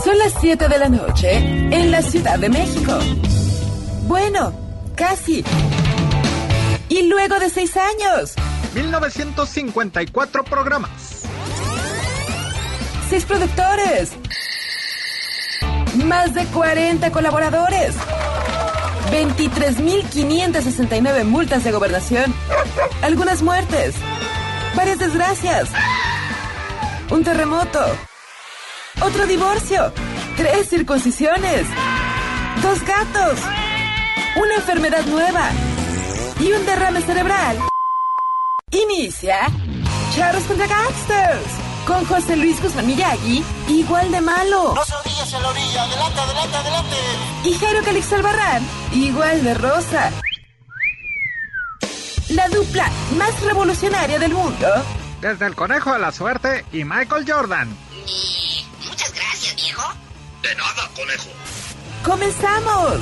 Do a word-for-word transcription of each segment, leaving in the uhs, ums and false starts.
Son las siete de la noche en la Ciudad de México. Bueno, casi. Y luego de seis años. mil novecientos cincuenta y cuatro programas. Seis productores. Más de cuarenta colaboradores. veintitrés mil quinientas sesenta y nueve multas de gobernación. Algunas muertes. Varias desgracias. Un terremoto. Otro divorcio. Tres circuncisiones. Dos gatos. Una enfermedad nueva. Y un derrame cerebral. Inicia Charros contra Gangsters. Con José Luis Guzmán Miyagi, igual de malo. No se orillas en la orilla. Adelante, adelante, adelante. Y Jairo Calixto Albarrán, igual de rosa. La dupla más revolucionaria del mundo. Desde el Conejo de la Suerte y Michael Jordan. Y muchas gracias, viejo. De nada, conejo. ¡Comenzamos!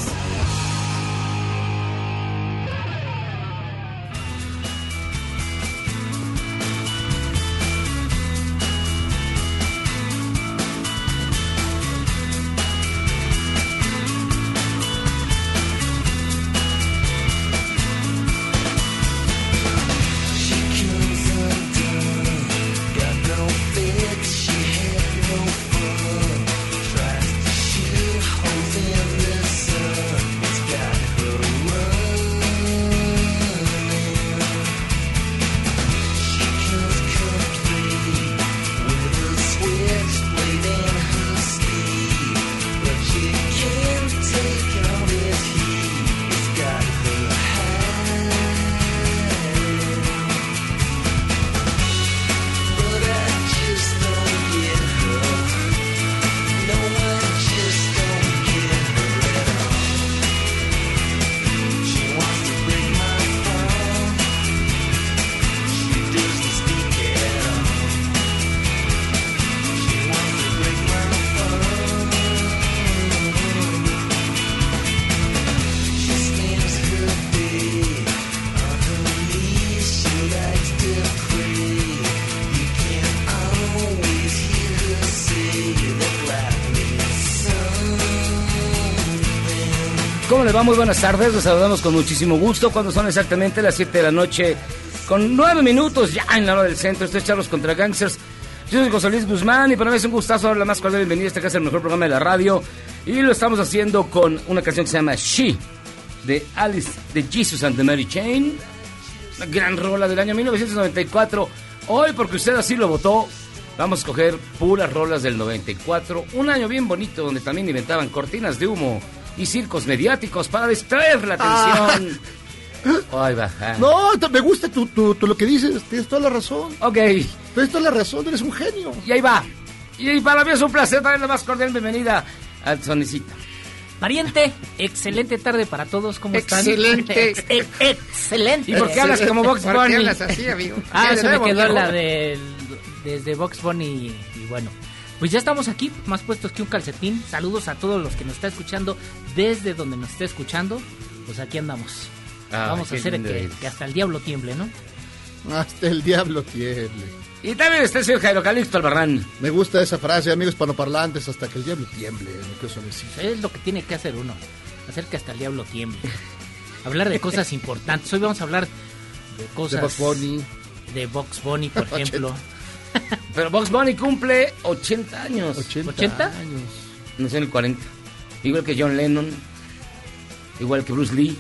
¿Cómo les va? Muy buenas tardes, los saludamos con muchísimo gusto cuando son exactamente las siete de la noche con nueve minutos ya en la hora del centro. Esto es Charlos contra Gangsters. Yo soy José Luis Guzmán y para mí es un gustazo darle la más cordial bienvenida a este que es el mejor programa de la radio y lo estamos haciendo con una canción que se llama She de Alice, de Jesus and the Mary Chain, una gran rola del año mil novecientos noventa y cuatro. Hoy, porque usted así lo votó, vamos a escoger puras rolas del noventa y cuatro, un año bien bonito donde también inventaban cortinas de humo y circos mediáticos para distraer la atención. Ah. Ay, va. Ah. No, me gusta tu, tu, tu lo que dices, tienes toda la razón. Ok. Tienes toda la razón, eres un genio. Y ahí va. Y para mí es un placer darle la más cordial bienvenida al Sonecita. Pariente, excelente tarde para todos, ¿cómo están? Excelente. Ex- ex- excelente. ¿Y por qué hablas como Box ¿Por qué Bunny? hablas así, amigo? Ah, ¿Qué se le me debo, quedó viejo? la del desde Box Bunny y, y bueno, pues ya estamos aquí, más puestos que un calcetín. Saludos a todos los que nos está escuchando desde donde nos esté escuchando. Pues aquí andamos. Ah, Vamos a hacer que, es. que hasta el diablo tiemble, ¿no? Hasta el diablo tiemble. Y también está el señor Jairo Calixto Albarrán. Me gusta esa frase, amigos panoparlantes, hasta que el diablo tiemble. Me quedo suavecito. Es lo que tiene que hacer uno, hacer que hasta el diablo tiemble. Hablar de cosas importantes. Hoy vamos a hablar de cosas... De Box Bunny. De Box Bunny, por ejemplo. Pero Box Bunny cumple ochenta años. ochenta, ¿ochenta? años. Nació en el cuarenta. Igual que John Lennon. Igual que Bruce Lee.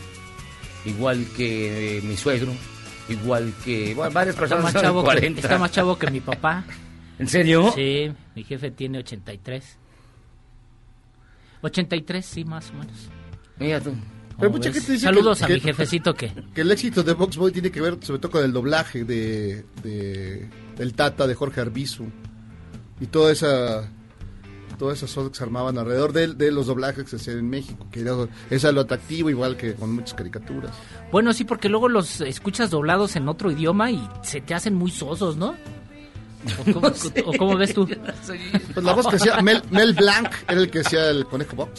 Igual que eh, mi suegro. Igual que... Bueno, varias Está personas más, son chavo de que, cuarenta. está más chavo que mi papá. ¿En serio? Sí, mi jefe tiene ochenta y tres. ochenta y tres, sí, más o menos. Mira tú. Pero ¿Cómo mucha ves? gente dice Saludos que- a que- mi jefecito que... Que el éxito de Box Bunny tiene que ver sobre todo con el doblaje de, de del Tata de Jorge Arbizu y toda esa todas esas cosas que se armaban alrededor de, de los doblajes que se hacían en México, que era, esa es lo atractivo, igual que con muchas caricaturas. Bueno, sí, porque luego los escuchas doblados en otro idioma y se te hacen muy sosos, ¿no? ¿O cómo, No sé. o cómo ves tú? Pues la voz que hacía Mel, Mel Blanc era el que hacía el Conejo Box.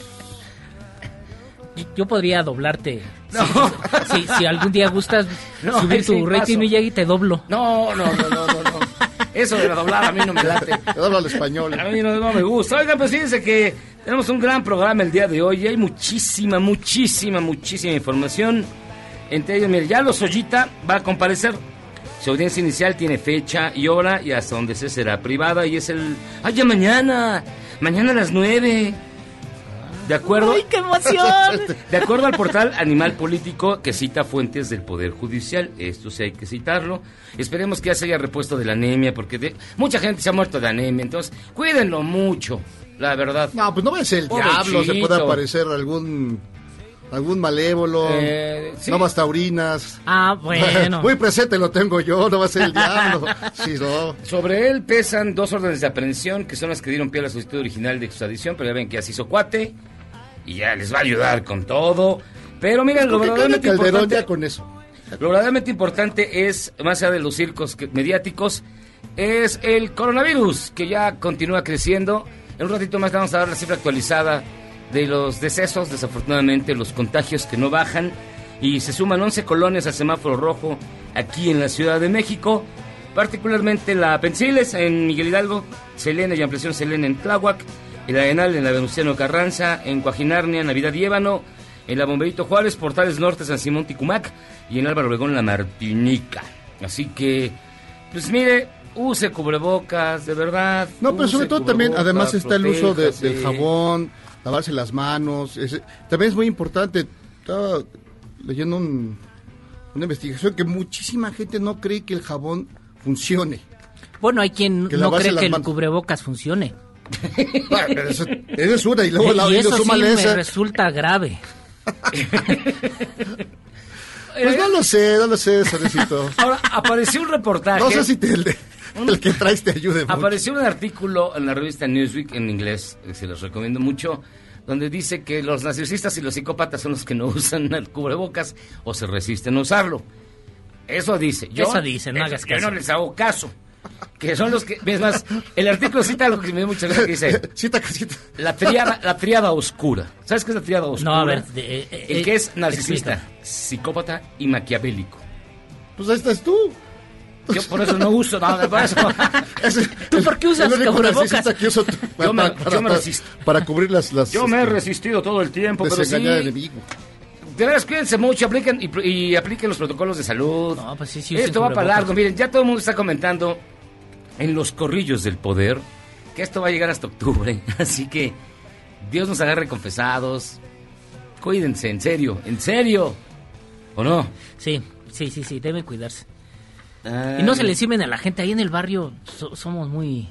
Yo podría doblarte. No. Si, si algún día gustas No, subir ese tu rating, paso. Miyagi, te doblo. No, no, no, no, no, no. Eso de la doblada a mí no me late. Habla al español. A mí no, no me gusta. Oigan, pues fíjense que tenemos un gran programa el día de hoy y hay muchísima, muchísima, muchísima información. Entre ellos, mire, ya Lozoyita va a comparecer. Su audiencia inicial tiene fecha y hora y hasta donde se será privada y es el... ¡Ay, ya mañana! Mañana a las nueve. De acuerdo... ¡Ay, qué emoción! De acuerdo al portal Animal Político, que cita fuentes del Poder Judicial, esto sí hay que citarlo. Esperemos que ya se haya repuesto de la anemia, porque de, mucha gente se ha muerto de anemia, entonces cuídenlo mucho, la verdad. No, pues no va a ser el Pobre diablo, se Chito. puede aparecer algún algún malévolo, Eh, sí. novas taurinas. Ah, bueno. Muy presente lo tengo yo, no va a ser el diablo. Sí, no. Sobre él pesan dos órdenes de aprehensión, que son las que dieron pie a la solicitud original de extradición, pero ya ven que ya se hizo cuate, y ya les va a ayudar con todo. Pero miren, lo ¿Por qué verdaderamente Calderón importante... ya con eso? Lo verdaderamente importante es, más allá de los circos que- mediáticos, es el coronavirus, que ya continúa creciendo. En un ratito más vamos a dar la cifra actualizada de los decesos, desafortunadamente los contagios que no bajan, y se suman once colonias al semáforo rojo aquí en la Ciudad de México, particularmente la Pensiles en Miguel Hidalgo, Selena y Ampliación Selena en Tláhuac, el Arenal en la Venustiano Carranza, en Cuajinarnia, Navidad y Ébano, en la Bomberito Juárez, Portales Norte, San Simón Ticumac y en Álvaro Obregón, la Martinica. Así que, pues mire, use cubrebocas, de verdad. No, pero use sobre todo también, cubrebocas, además está el uso de, protéjase. del jabón, lavarse las manos. ese- también es muy importante. Estaba leyendo un- una investigación que muchísima gente no cree que el jabón funcione. Bueno, hay quien Que no lavarse cree las que el manos. cubrebocas funcione. Bueno, pero eso, eso es una, y luego la y y eso sí súmale me esa. resulta grave. Pues no lo sé, no lo sé, Sorecito. Ahora, apareció un reportaje. No sé si te, el, de- el que traes te ayude mucho. Apareció un artículo en la revista Newsweek en inglés, que se los recomiendo mucho, donde dice que los narcisistas y los psicópatas son los que no usan el cubrebocas o se resisten a usarlo. Eso dice. Yo, Eso dice, no hagas Yo caso. no les hago caso. Que son los que... Es más, el artículo cita algo que me dio mucha gracia, que dice... Cita, cita. La triada, la triada oscura. ¿Sabes qué es la triada oscura? No, a ver, de- eh, el eh, que es narcisista, explica. psicópata y maquiavélico. Pues ahí estás tú. Yo por eso no uso nada, por eso... Ese- ¿Tú por qué usas el único cubrebocas? narcisista que uso tú- Yo me- para, yo me para- resisto. para cubrir las... las Yo me he este, resistido todo el tiempo, pero sí... desengañar al enemigo. De veras, cuídense mucho, apliquen y, y apliquen los protocolos de salud. No, pues sí, sí, usen Esto va para cubrebocas. largo. Miren, ya todo el mundo está comentando en los corrillos del poder que esto va a llegar hasta octubre. Así que Dios nos agarre confesados. Cuídense, en serio, en serio. ¿O no? Sí, sí, sí, sí, debe cuidarse. Ah, Y no se le encimen a la gente. Ahí en el barrio so- somos muy...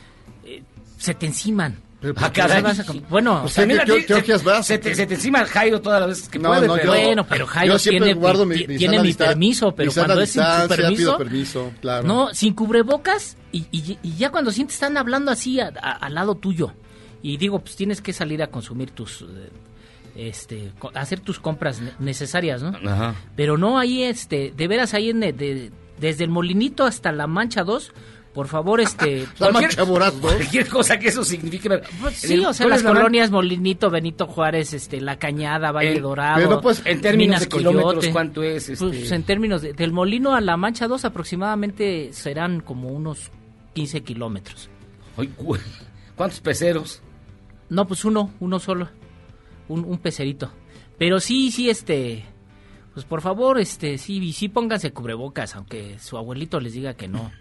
eh, se te enciman. Pero, Ah, ¿por qué? caray. Vas a com- bueno, O sea, Mira, ¿qué- ti- qué se- hojias vas? Se te, se te encima el Jairo todas las veces que No, puede, no, pero... yo- bueno, pero Jairo yo siempre tiene, guardo mi- ti- mi tiene sana mi distan- permiso, pero mi sana cuando es sin su distancia, permiso, pido permiso, claro. no, sin cubrebocas y, y- y ya cuando sientes están hablando así a- a- al lado tuyo y digo, pues tienes que salir a consumir tus, eh, este, co- hacer tus compras ne- necesarias, ¿no? Ajá. Pero no ahí, este, de veras ahí en, de- de- desde el Molinito hasta la Mancha dos, por favor, este... La Cualquier- Mancha Voraz, ¿no? Cualquier cosa que eso signifique... Pues En sí, el- o sea, ¿cuál las es la man- colonias Molinito, Benito Juárez, este, La Cañada, Valle En- Dorado. pero no, pues, en términos Minas de kilómetros, Coyote. ¿cuánto es? Este? Pues en términos de- del Molino a la Mancha dos aproximadamente serán como unos quince kilómetros. Ay, cu- ¿cuántos peceros? No, pues uno, uno solo, un, un pecerito. Pero sí, sí, este, pues por favor, este, sí, sí pónganse cubrebocas, aunque su abuelito les diga que no.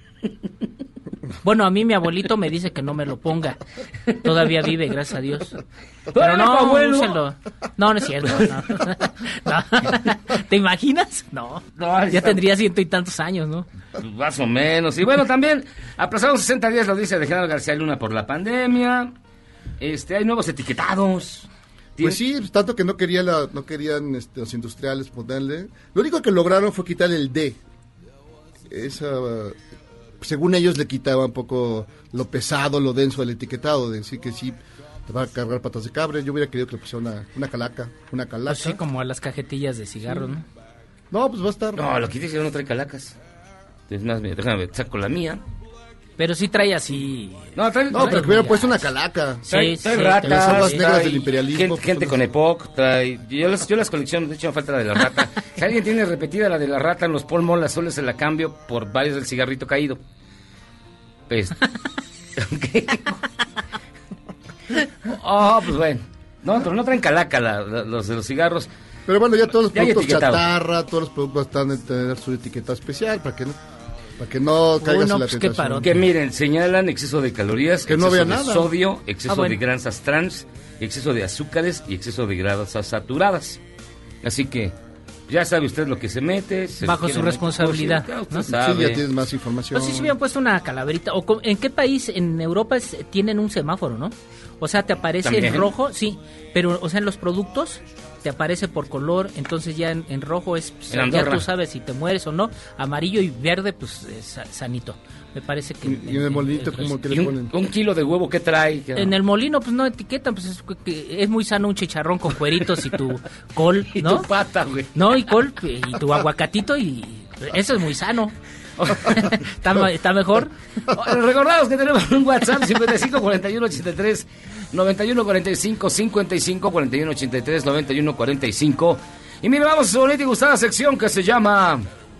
Bueno, a mí mi abuelito me dice que no me lo ponga. Todavía vive, gracias a Dios. Pero Órale, no, abuelo. úsenlo. No, no es cierto. No. No. ¿Te imaginas? No. No, ahí Ya está. tendría ciento y tantos años, ¿no? Pues más o menos. Y bueno, también aplazaron sesenta días la audiencia de Genaro García Luna por la pandemia. Este, hay nuevos etiquetados. Pues sí, pues, tanto que no quería la, no querían este, los industriales ponerle. Lo único que lograron fue quitarle el D. Esa, según ellos le quitaba un poco lo pesado, lo denso del etiquetado, de decir que sí te va a cargar patas de cabra. Yo hubiera querido que le pusiera una, una calaca, una calaca. Así como a las cajetillas de cigarros, ¿no? No, pues va a estar. No, lo que dice que no trae calacas. Es más, mira, déjame ver, saco la mía. Pero sí trae así... No, trae, No, pero trae- que hubiera puesto una calaca. trae, Sí, trae sí. ratas, En las hojas negras trae del imperialismo, Gente, pues, gente son con las- EPOC, trae. Yo las, yo las colecciono, de hecho me falta la de la rata. Si alguien tiene repetida la de la rata en los polmol azules, se la cambio por varios del cigarrito caído. Pues, ¿qué? Oh, pues bueno. No, pero no traen calaca la, la, los de los cigarros. Pero bueno, ya todos los Ya hay productos etiquetado. chatarra, todos los productos están en tener su etiqueta especial para que no, para que no caigas Bueno, en la pues, qué tentación. parote. Que miren, señalan exceso de calorías, Que no exceso vea de nada. sodio, exceso Ah, bueno. de grasas trans, exceso de azúcares y exceso de grasas saturadas. Así que ya sabe usted lo que se mete. se Bajo quiere su meter, responsabilidad, pues, usted ¿no? Sí, sabe. ya tienes más información. No sé si hubieran puesto una calaverita. O co- ¿En qué país en Europa es- tienen un semáforo, no? O sea, te aparece ¿También? en rojo, sí, pero, o sea, en los productos te aparece por color, entonces ya en, en rojo es, pues, En ya Andorra. tú sabes si te mueres o no. Amarillo y verde, pues, es sa- sanito. Me parece que... Y, y en el molinito, ¿cómo que Y le un, ponen? un kilo de huevo, ¿qué trae? En el molino, pues no etiquetan, pues es, que es muy sano un chicharrón con cueritos y tu col, Y ¿no? tu pata, güey. No, y col, y tu aguacatito, y eso es muy sano. ¿Está, ma- está mejor? Recordados que tenemos un WhatsApp cincuenta y cinco cuarenta y uno ochenta y tres noventa y uno cuarenta y cinco, cincuenta y cinco cuarenta y uno ochenta y tres noventa y uno cuarenta y cinco. Y mira, vamos a su bonita y gustada sección que se llama...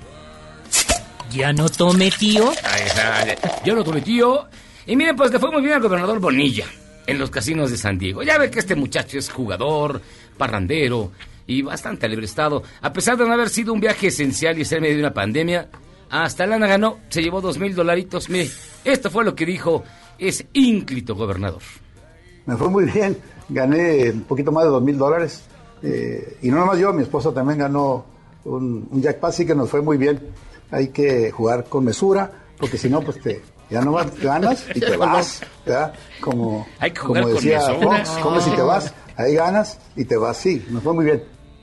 Ya no tome, tío. Ahí está, yo lo tuve, tío. Y miren, pues le fue muy bien al gobernador Bonilla en los casinos de San Diego. Ya ve que este muchacho es jugador, parrandero y bastante alebrestado. A pesar de no haber sido un viaje esencial y ser en medio de una pandemia, hasta lana ganó, se llevó dos mil dolaritos. Mire, esto fue lo que dijo ese ínclito gobernador. Me fue muy bien, gané un poquito más de dos mil dólares. Eh, y no nomás yo, mi esposa también ganó un, un jackpot, así que nos fue muy bien. Hay que jugar con mesura, porque si no, pues te, ya no vas, ganas y te vas, ¿verdad? Como, Hay que jugar como con decía mesura. Fox, como si te vas, ahí ganas y te vas, sí, nos fue muy bien.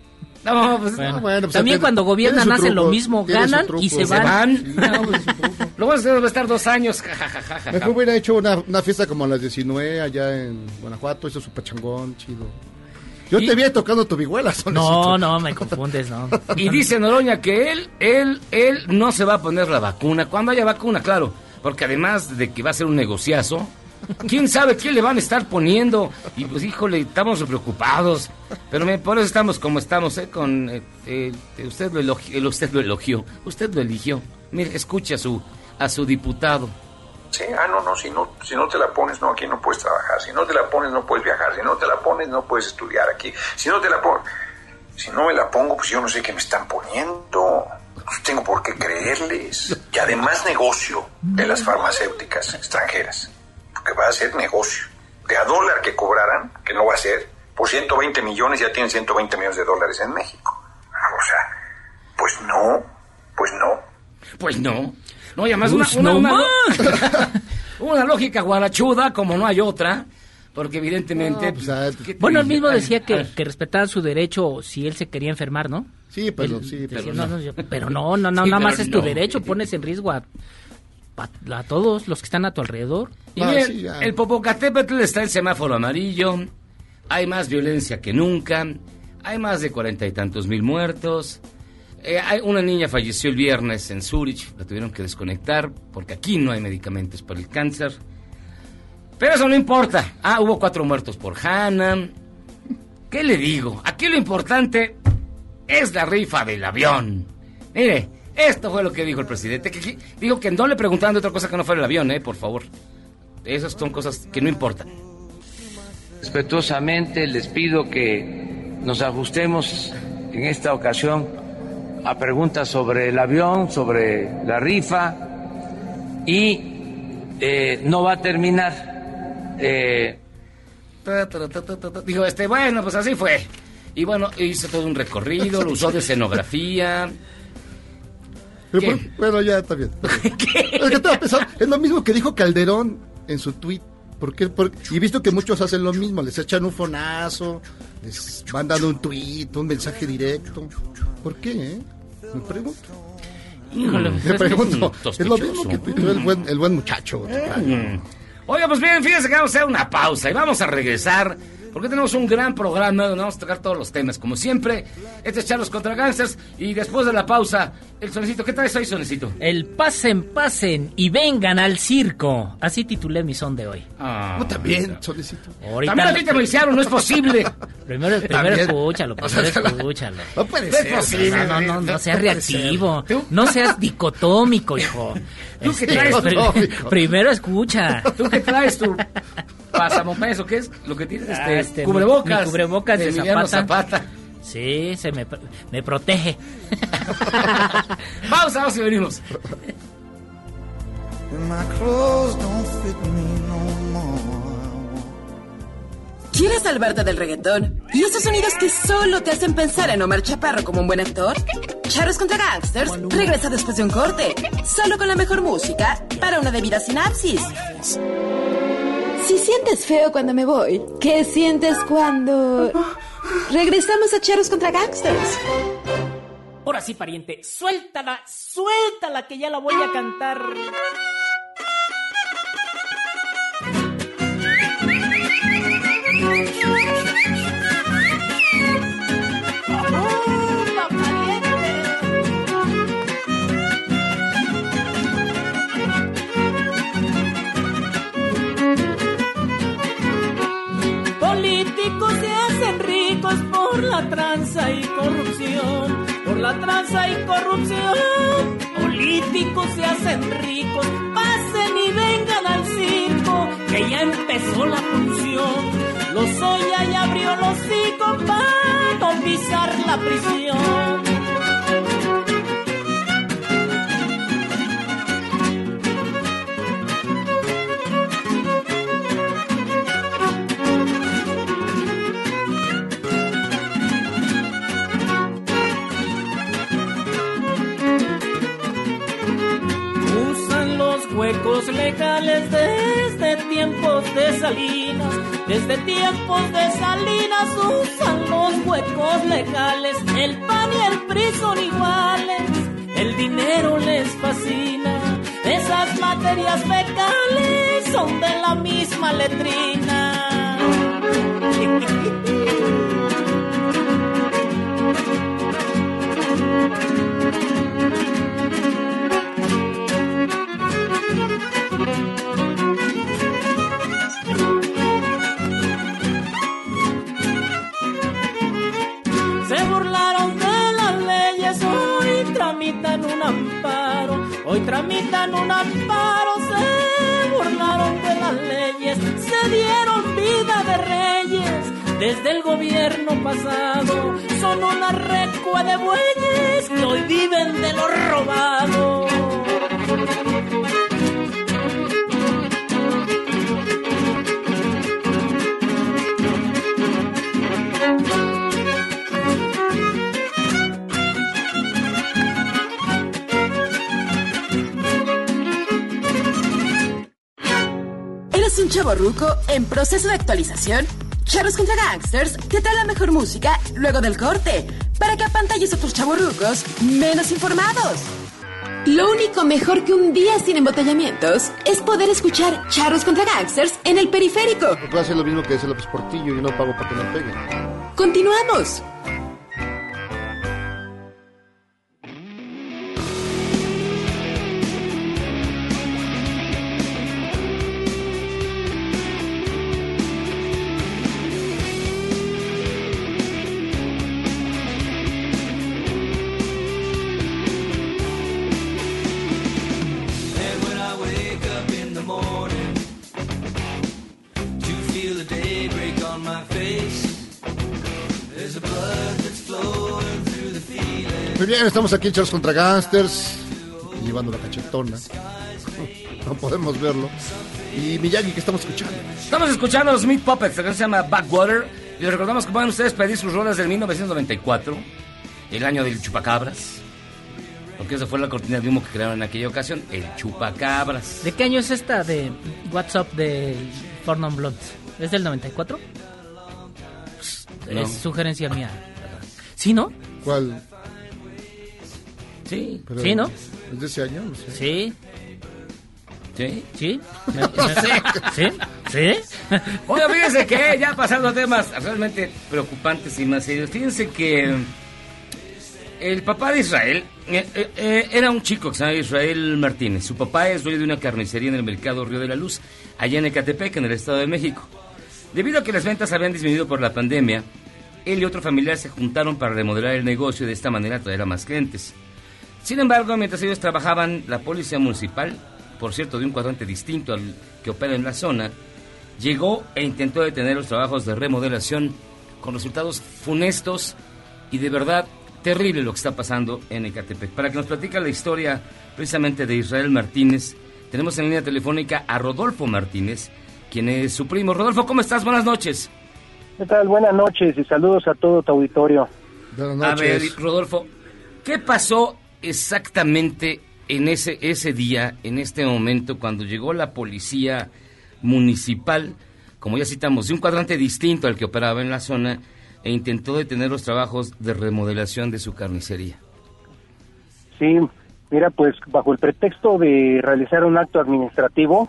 No, pues Bueno, Ah, bueno, pues, también tiene- cuando gobiernan tiene su hacen lo truco, mismo, tiene su ganan truco. y se se van. van. Sí, no, es un truco. Lo bueno es que va a estar dos años. Ja, ja, ja, ja, ja. Mejor hubiera hecho una, una fiesta como las de Sinué allá en Guanajuato, hizo su pachangón, chido. Yo Y- te vi tocando tu vihuela, No, Solecito. no, me confundes, no. Y dice Noroña que él, él, él no se va a poner la vacuna. Cuando haya vacuna, claro. Porque además de que va a ser un negociazo, quién sabe qué le van a estar poniendo. Y pues, híjole, estamos preocupados. Pero me, por eso estamos como estamos, ¿eh? Con, eh, eh, usted, lo elogió, usted lo elogió. Usted lo eligió. Mire, escuche a su, a su diputado. Sí, ah, no, no, si no, si no te la pones, no, aquí no puedes trabajar. Si no te la pones, no puedes viajar. Si no te la pones, no puedes estudiar aquí. Si no te la pones... Si no me la pongo, pues yo no sé qué me están poniendo. No tengo por qué creerles. Y además negocio de las farmacéuticas extranjeras. Porque va a ser negocio. De a dólar que cobraran, que no va a ser, por ciento veinte millones ya tienen ciento veinte millones de dólares en México. O sea, pues no, pues no. Pues no. No, y además una, Pues una, no una, más. una lógica guarachuda, como no hay otra. Porque evidentemente... No, pues, ah, ¿qué te Bueno, él dije? mismo Ay, decía que, ay. que respetaban su derecho si él se quería enfermar, ¿no? Sí, pero Él sí, decía, pero no, no. no, yo- pero no, no, no, Sí, nada más pero es tu no. derecho, pones en riesgo a, a, a todos los que están a tu alrededor. Y Ah, miren, sí, ya. el Popocatépetl está en semáforo amarillo, hay más violencia que nunca, hay más de cuarenta y tantos mil muertos, eh, hay, una niña falleció el viernes en Zurich, la tuvieron que desconectar porque aquí no hay medicamentos para el cáncer, pero eso no importa. Ah, hubo cuatro muertos por Hanna. ¿Qué le digo? Aquí lo importante es la rifa del avión. Mire, esto fue lo que dijo el presidente. Que, que- dijo que no le preguntaban de otra cosa que no fuera el avión, eh, por favor. Esas son cosas que no importan. Respetuosamente les pido que nos ajustemos en esta ocasión a preguntas sobre el avión, sobre la rifa y eh, no va a terminar. Eh, Ta, ta, ta, ta, ta, ta. Dijo, este, bueno, pues así fue. Y bueno, hizo todo un recorrido, lo usó de escenografía. Pero ¿Qué? por- bueno, ya está bien. Es que estaba pensando, es lo mismo que dijo Calderón en su tweet. ¿Por qué? Por- y visto que muchos hacen lo mismo, les echan un fonazo, les mandan un tweet, un mensaje directo. ¿Por qué? eh? Me pregunto. Híjole, Mm. pues, Me es que- pregunto. Mm, Es lo mismo que tuiteó el buen, el buen muchacho. Mm. Oiga, pues bien, fíjense que vamos a hacer una pausa y vamos a regresar porque tenemos un gran programa donde vamos a tocar todos los temas. Como siempre, este es Charlos contra Gangsters. Y después de la pausa, el Sonecito. ¿Qué traes hoy, Sonecito? El pasen, pasen y vengan al circo. Así titulé mi son de hoy. Ah, no, también, Sonecito. Ahorita también a ti te lo hicieron, no es posible. Primero, primero escúchalo, primero escúchalo. No puede No es ser. posible. No, no, no, no seas puede reactivo. ser. No seas dicotómico, hijo. ¿Tú qué Este, traes, pri- dicotómico? primero escucha. ¿Tú qué traes tu pasamontañas o qué es lo que tienes? Este, Ah, este, cubrebocas. mi- mi cubrebocas de Emiliano Zapata. Zapata. Sí, se me, me protege. Vamos, vamos y venimos. ¿Quieres salvarte del reggaetón? ¿Y esos sonidos que solo te hacen pensar en Omar Chaparro como un buen actor? Charros contra Gangsters regresa después de un corte, solo con la mejor música para una debida sinapsis. Si sientes feo cuando me voy, ¿qué sientes cuando regresamos a Charros contra Gangsters? Ahora sí, pariente, suéltala, suéltala que ya la voy a cantar. Políticos se hacen ricos por la tranza y corrupción, por la tranza y corrupción. Políticos se hacen ricos, pasen y vengan al circo, que ya empezó la función. Lozoya ya abrió los hocico para no pisar la prisión. Huecos legales desde tiempos de Salinas, desde tiempos de Salinas usan los huecos legales. El P A N y el P R I son iguales, el dinero les fascina. Esas materias fecales son de la misma letrina. Un amparo, hoy tramitan un amparo, se burlaron de las leyes, se dieron vida de reyes desde el gobierno pasado, son una recua de bueyes que hoy viven de lo robado. Un chavorruco en proceso de actualización. Charros contra Gangsters te trae la mejor música luego del corte, para que apantalles a otros chavorrucos menos informados. Lo único mejor que un día sin embotellamientos es poder escuchar Charros contra Gangsters en el periférico. Puedo hacer lo mismo que hace López Portillo y no pago para que me peguen. Continuamos. Muy bien, estamos aquí en Charlos contra Gangsters, llevando la cachetona. No podemos verlo. Y Miyagi, ¿qué estamos escuchando? Estamos escuchando a los Meat Puppets, la canción se llama Backwater. Y les recordamos que pueden ustedes pedir sus rolas del mil novecientos noventa y cuatro, el año del chupacabras. Porque esa fue la cortina de humo que crearon en aquella ocasión, el chupacabras. ¿De qué año es esta de WhatsApp de Four Non Blondes? ¿Es del noventa y cuatro? No. Es sugerencia mía. ¿Sí, no? ¿Cuál? Sí. Pero, ¿sí, no? ¿Es de ese año? No sé. Sí. ¿Sí? ¿Sí? ¿Me, me, ¿Sí? ¿Sí? ¿Sí? Oiga, fíjense que ya pasando a temas realmente preocupantes y más serios, fíjense que el papá de Israel eh, eh, era un chico que se llama Israel Martínez. Su papá es dueño de una carnicería en el mercado Río de la Luz, allá en Ecatepec, en el Estado de México. Debido a que las ventas habían disminuido por la pandemia, él y otro familiar se juntaron para remodelar el negocio y de esta manera traer a más clientes. Sin embargo, mientras ellos trabajaban, la policía municipal, por cierto, de un cuadrante distinto al que opera en la zona, llegó e intentó detener los trabajos de remodelación con resultados funestos y de verdad terrible lo que está pasando en Ecatepec. Para que nos platique la historia precisamente de Israel Martínez, tenemos en línea telefónica a Rodolfo Martínez, quien es su primo. Rodolfo, ¿cómo estás? Buenas noches. ¿Qué tal? Buenas noches y saludos a todo tu auditorio. Buenas noches. A ver, Rodolfo, ¿qué pasó exactamente en ese, ese día, en este momento, cuando llegó la policía municipal, como ya citamos, de un cuadrante distinto al que operaba en la zona, e intentó detener los trabajos de remodelación de su carnicería? Sí, mira, pues bajo el pretexto de realizar un acto administrativo,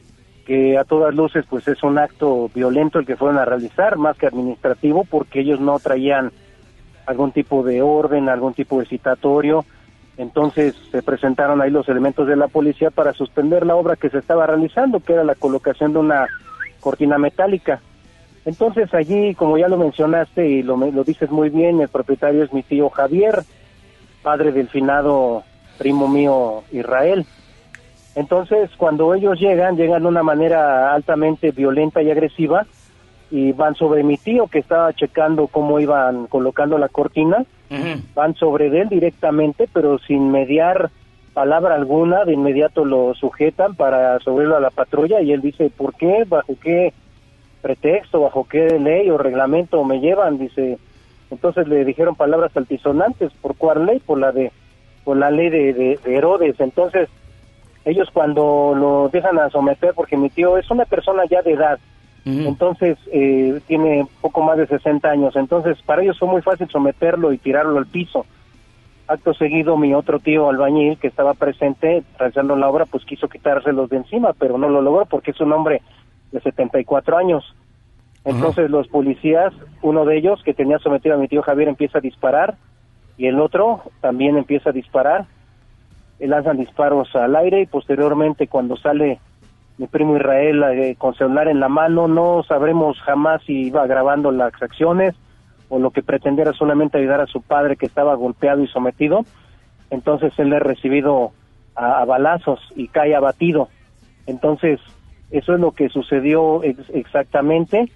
que a todas luces pues es un acto violento el que fueron a realizar, más que administrativo, porque ellos no traían algún tipo de orden, algún tipo de citatorio. Entonces se presentaron ahí los elementos de la policía para suspender la obra que se estaba realizando, que era la colocación de una cortina metálica. Entonces allí, como ya lo mencionaste y lo, lo dices muy bien, el propietario es mi tío Javier, padre del finado primo mío Israel. Entonces, cuando ellos llegan, llegan de una manera altamente violenta y agresiva y van sobre mi tío que estaba checando cómo iban colocando la cortina. Uh-huh. Van sobre él directamente, pero sin mediar palabra alguna, de inmediato lo sujetan para subirlo a la patrulla y él dice, ¿por qué? ¿Bajo qué pretexto? ¿Bajo qué ley o reglamento me llevan? Dice, entonces le dijeron palabras altisonantes. ¿Por cuál ley? Por la de, por la ley de, de, de Herodes. Entonces, ellos cuando lo dejan a someter, porque mi tío es una persona ya de edad, uh-huh. entonces eh, tiene poco más de sesenta años, entonces para ellos fue muy fácil someterlo y tirarlo al piso. Acto seguido, mi otro tío albañil, que estaba presente realizando la obra, pues quiso quitárselos de encima, pero no lo logró porque es un hombre de setenta y cuatro años. Entonces uh-huh. los policías, uno de ellos que tenía sometido a mi tío Javier, empieza a disparar, y el otro también empieza a disparar. Lanzan disparos al aire y posteriormente cuando sale mi primo Israel eh, con celular en la mano, no sabremos jamás si iba grabando las acciones o lo que pretendía era solamente ayudar a su padre que estaba golpeado y sometido. Entonces él es recibido a, a balazos y cae abatido. Entonces eso es lo que sucedió ex- exactamente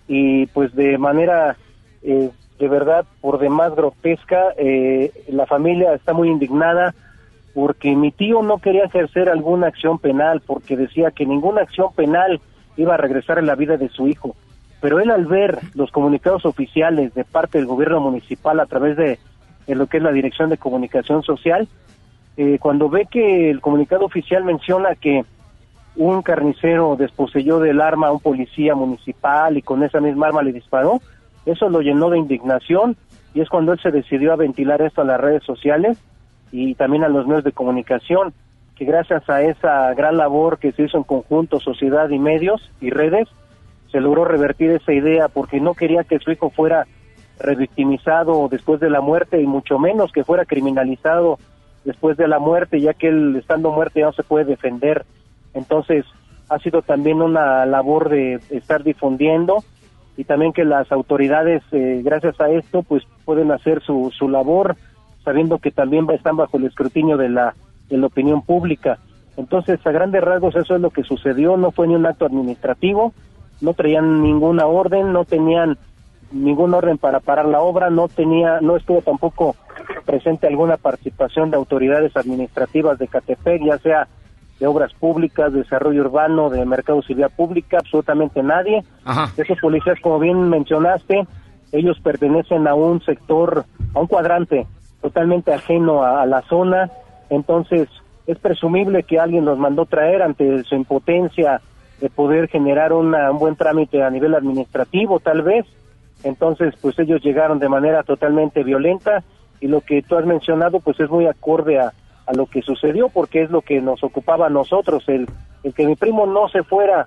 y pues de manera eh, de verdad por demás grotesca. eh, la familia está muy indignada porque mi tío no quería ejercer alguna acción penal, porque decía que ninguna acción penal iba a regresar en la vida de su hijo. Pero él, al ver los comunicados oficiales de parte del gobierno municipal a través de, de lo que es la Dirección de Comunicación Social, eh, cuando ve que el comunicado oficial menciona que un carnicero desposeyó del arma a un policía municipal y con esa misma arma le disparó, eso lo llenó de indignación y es cuando él se decidió a ventilar esto a las redes sociales y también a los medios de comunicación, que gracias a esa gran labor que se hizo en conjunto, sociedad y medios y redes, se logró revertir esa idea porque no quería que su hijo fuera revictimizado después de la muerte y mucho menos que fuera criminalizado después de la muerte, ya que él estando muerto ya no se puede defender. Entonces ha sido también una labor de estar difundiendo y también que las autoridades, eh, gracias a esto, pues pueden hacer su, su labor, sabiendo que también están bajo el escrutinio de la, de la opinión pública. Entonces, a grandes rasgos, eso es lo que sucedió, no fue ni un acto administrativo, no traían ninguna orden, no tenían ningún orden para parar la obra, no tenía, no estuvo tampoco presente alguna participación de autoridades administrativas de Ecatepec, ya sea de obras públicas, desarrollo urbano, de mercado civil pública, absolutamente nadie. Ajá. Esos policías, como bien mencionaste, ellos pertenecen a un sector, a un cuadrante totalmente ajeno a, a la zona, entonces es presumible que alguien los mandó traer ante su impotencia de poder generar una, un buen trámite a nivel administrativo, tal vez. Entonces, pues ellos llegaron de manera totalmente violenta y lo que tú has mencionado, pues es muy acorde a, a lo que sucedió, porque es lo que nos ocupaba a nosotros, el, el que mi primo no se fuera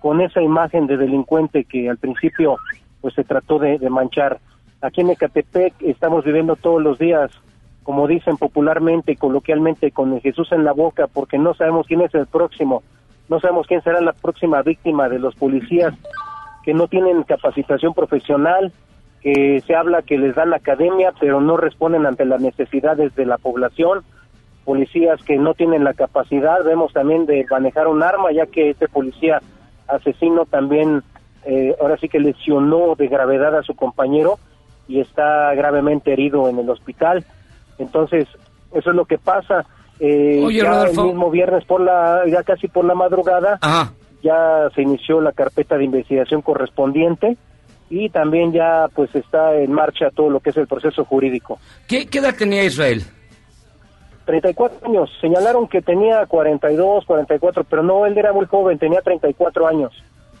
con esa imagen de delincuente que al principio pues se trató de, de manchar. Aquí en Ecatepec estamos viviendo todos los días, como dicen popularmente y coloquialmente, con el Jesús en la boca, porque no sabemos quién es el próximo, no sabemos quién será la próxima víctima de los policías que no tienen capacitación profesional, que se habla que les dan academia, pero no responden ante las necesidades de la población, policías que no tienen la capacidad, vemos también de manejar un arma, ya que este policía asesino también, eh, ahora sí que lesionó de gravedad a su compañero y está gravemente herido en el hospital. Entonces, eso es lo que pasa. Eh, Oye, ya Rodolfo. el mismo viernes por la, ya casi por la madrugada, Ajá. ya se inició la carpeta de investigación correspondiente y también ya pues está en marcha todo lo que es el proceso jurídico. ¿Qué, qué edad tenía Israel? treinta y cuatro años. Señalaron que tenía cuarenta y dos, cuarenta y cuatro, pero no, él era muy joven, tenía treinta y cuatro años.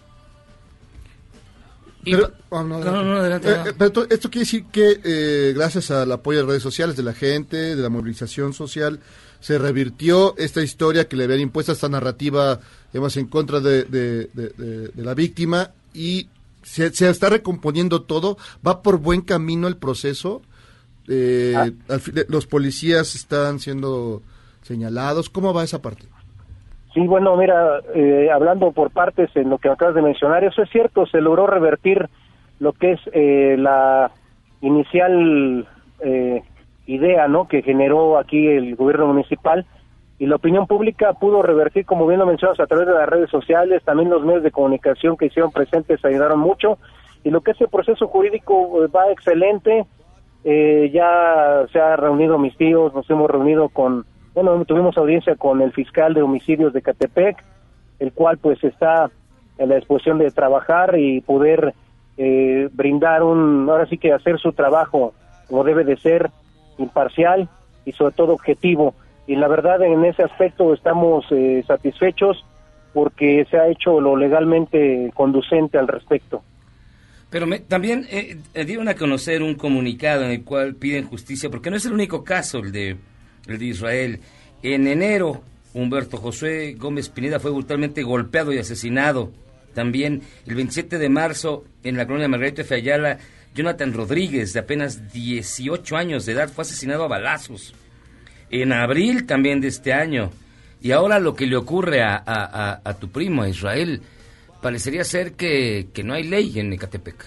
Pero, oh, no, No, no, adelante, Eh, no. eh, pero esto, esto quiere decir que eh, gracias al apoyo de redes sociales de la gente, de la movilización social, se revirtió esta historia que le habían impuesto, esta narrativa, digamos, en contra de, de, de, de- de la víctima, y se, se está recomponiendo todo. ¿Va por buen camino el proceso? Eh, Ah. al fin- de- los policías están siendo señalados. ¿Cómo va esa parte? Sí, bueno, mira, eh, hablando por partes en lo que acabas de mencionar, eso es cierto, se logró revertir lo que es eh, la inicial eh, idea, ¿no?, que generó aquí el gobierno municipal, y la opinión pública pudo revertir, como bien lo mencionas, a través de las redes sociales, también los medios de comunicación que hicieron presentes ayudaron mucho, y lo que es el proceso jurídico eh, va excelente. Eh, ya se ha reunido mis tíos, nos hemos reunido con, bueno, tuvimos audiencia con el fiscal de homicidios de Ecatepec, el cual pues está en la disposición de trabajar y poder eh, brindar un, ahora sí que hacer su trabajo como debe de ser, imparcial y sobre todo objetivo. Y la verdad, en ese aspecto estamos eh, satisfechos porque se ha hecho lo legalmente conducente al respecto. Pero me- también eh, eh, dieron a conocer un comunicado en el cual piden justicia, porque no es el único caso el de, el de Israel. En enero, Humberto José Gómez Pineda fue brutalmente golpeado y asesinado. También el veintisiete de marzo, en la colonia Margarito F. Ayala, Jonathan Rodríguez, de apenas dieciocho años de edad, fue asesinado a balazos. En abril también de este año. Y ahora lo que le ocurre a, a, a, a tu primo, a Israel, parecería ser que, que no hay ley en Ecatepec.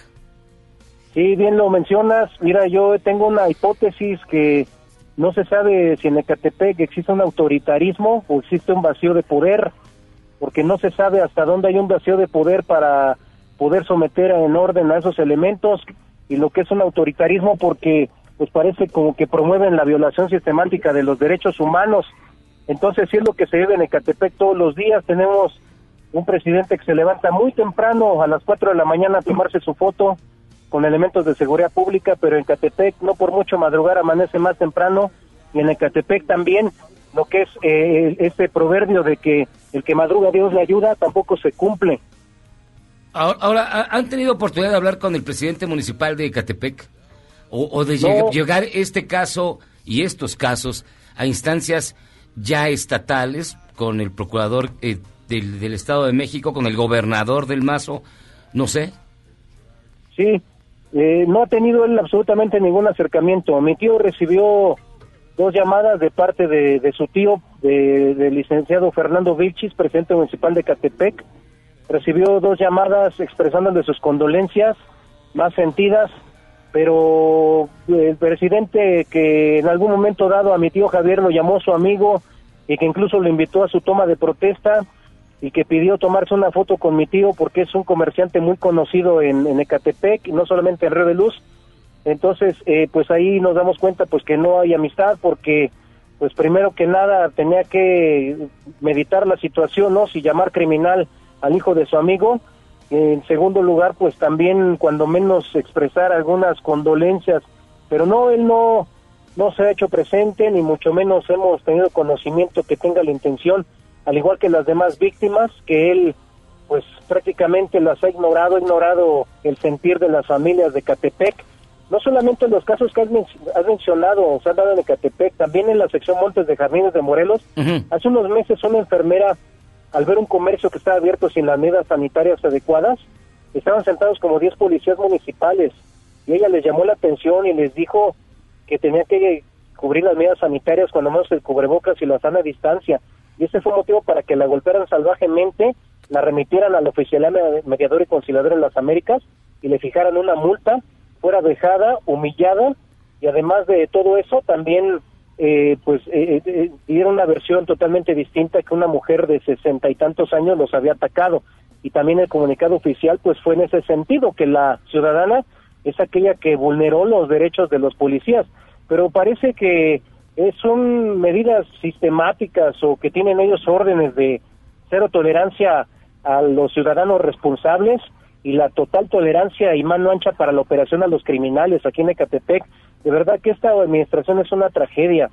Sí, bien lo mencionas. Mira, yo tengo una hipótesis que no se sabe si en Ecatepec existe un autoritarismo o existe un vacío de poder, porque no se sabe hasta dónde hay un vacío de poder para poder someter en orden a esos elementos, y lo que es un autoritarismo porque pues parece como que promueven la violación sistemática de los derechos humanos. Entonces, sí es lo que se vive en Ecatepec todos los días. Tenemos un presidente que se levanta muy temprano, a las cuatro de la mañana, a tomarse su foto con elementos de seguridad pública, pero en Ecatepec, no por mucho madrugar, amanece más temprano, y en Ecatepec también lo que es eh, este proverbio de que el que madruga Dios le ayuda, tampoco se cumple. Ahora, ahora, ¿ha- ¿han tenido oportunidad de hablar con el presidente municipal de Ecatepec? ¿O, o de lleg- No. llegar este caso y estos casos a instancias ya estatales, con el procurador eh, del, del Estado de México, con el gobernador del Mazo? No sé. Sí, eh, no ha tenido él absolutamente ningún acercamiento. Mi tío recibió dos llamadas de parte de, de su tío, de- del licenciado Fernando Vilchis, presidente municipal de Ecatepec. Recibió dos llamadas expresándole sus condolencias más sentidas, pero el presidente, que en algún momento dado a mi tío Javier lo llamó su amigo y que incluso lo invitó a su toma de protesta y que pidió tomarse una foto con mi tío porque es un comerciante muy conocido en, en Ecatepec, y no solamente en Río de Luz. Entonces, eh, pues ahí nos damos cuenta pues que no hay amistad, porque pues primero que nada tenía que meditar la situación, ¿no?, si llamar criminal al hijo de su amigo. En segundo lugar, pues también cuando menos expresar algunas condolencias, pero no, él no, no se ha hecho presente, ni mucho menos hemos tenido conocimiento que tenga la intención, al igual que las demás víctimas, que él pues prácticamente las ha ignorado, ha ignorado el sentir de las familias de Ecatepec, no solamente en los casos que has, men- has mencionado, se han dado en Ecatepec, también en la sección Montes de Jardines de Morelos. Ujú. Hace unos meses una enfermera al ver un comercio que estaba abierto sin las medidas sanitarias adecuadas, estaban sentados como diez policías municipales, y ella les llamó la atención y les dijo que tenían que cubrir las medidas sanitarias, cuando menos el cubrebocas y la sana distancia, y ese fue motivo para que la golpearan salvajemente, la remitieran al oficial mediador y conciliador en las Américas y le fijaran una multa, fuera vejada, humillada, y además de todo eso también eh, pues eh, eh, dieron una versión totalmente distinta, que una mujer de sesenta y tantos años los había atacado, y también el comunicado oficial pues fue en ese sentido, que la ciudadana es aquella que vulneró los derechos de los policías, pero parece que eh, son medidas sistemáticas o que tienen ellos órdenes de cero tolerancia a los ciudadanos responsables y la total tolerancia y mano ancha para la operación a los criminales aquí en Ecatepec. De verdad que esta administración es una tragedia,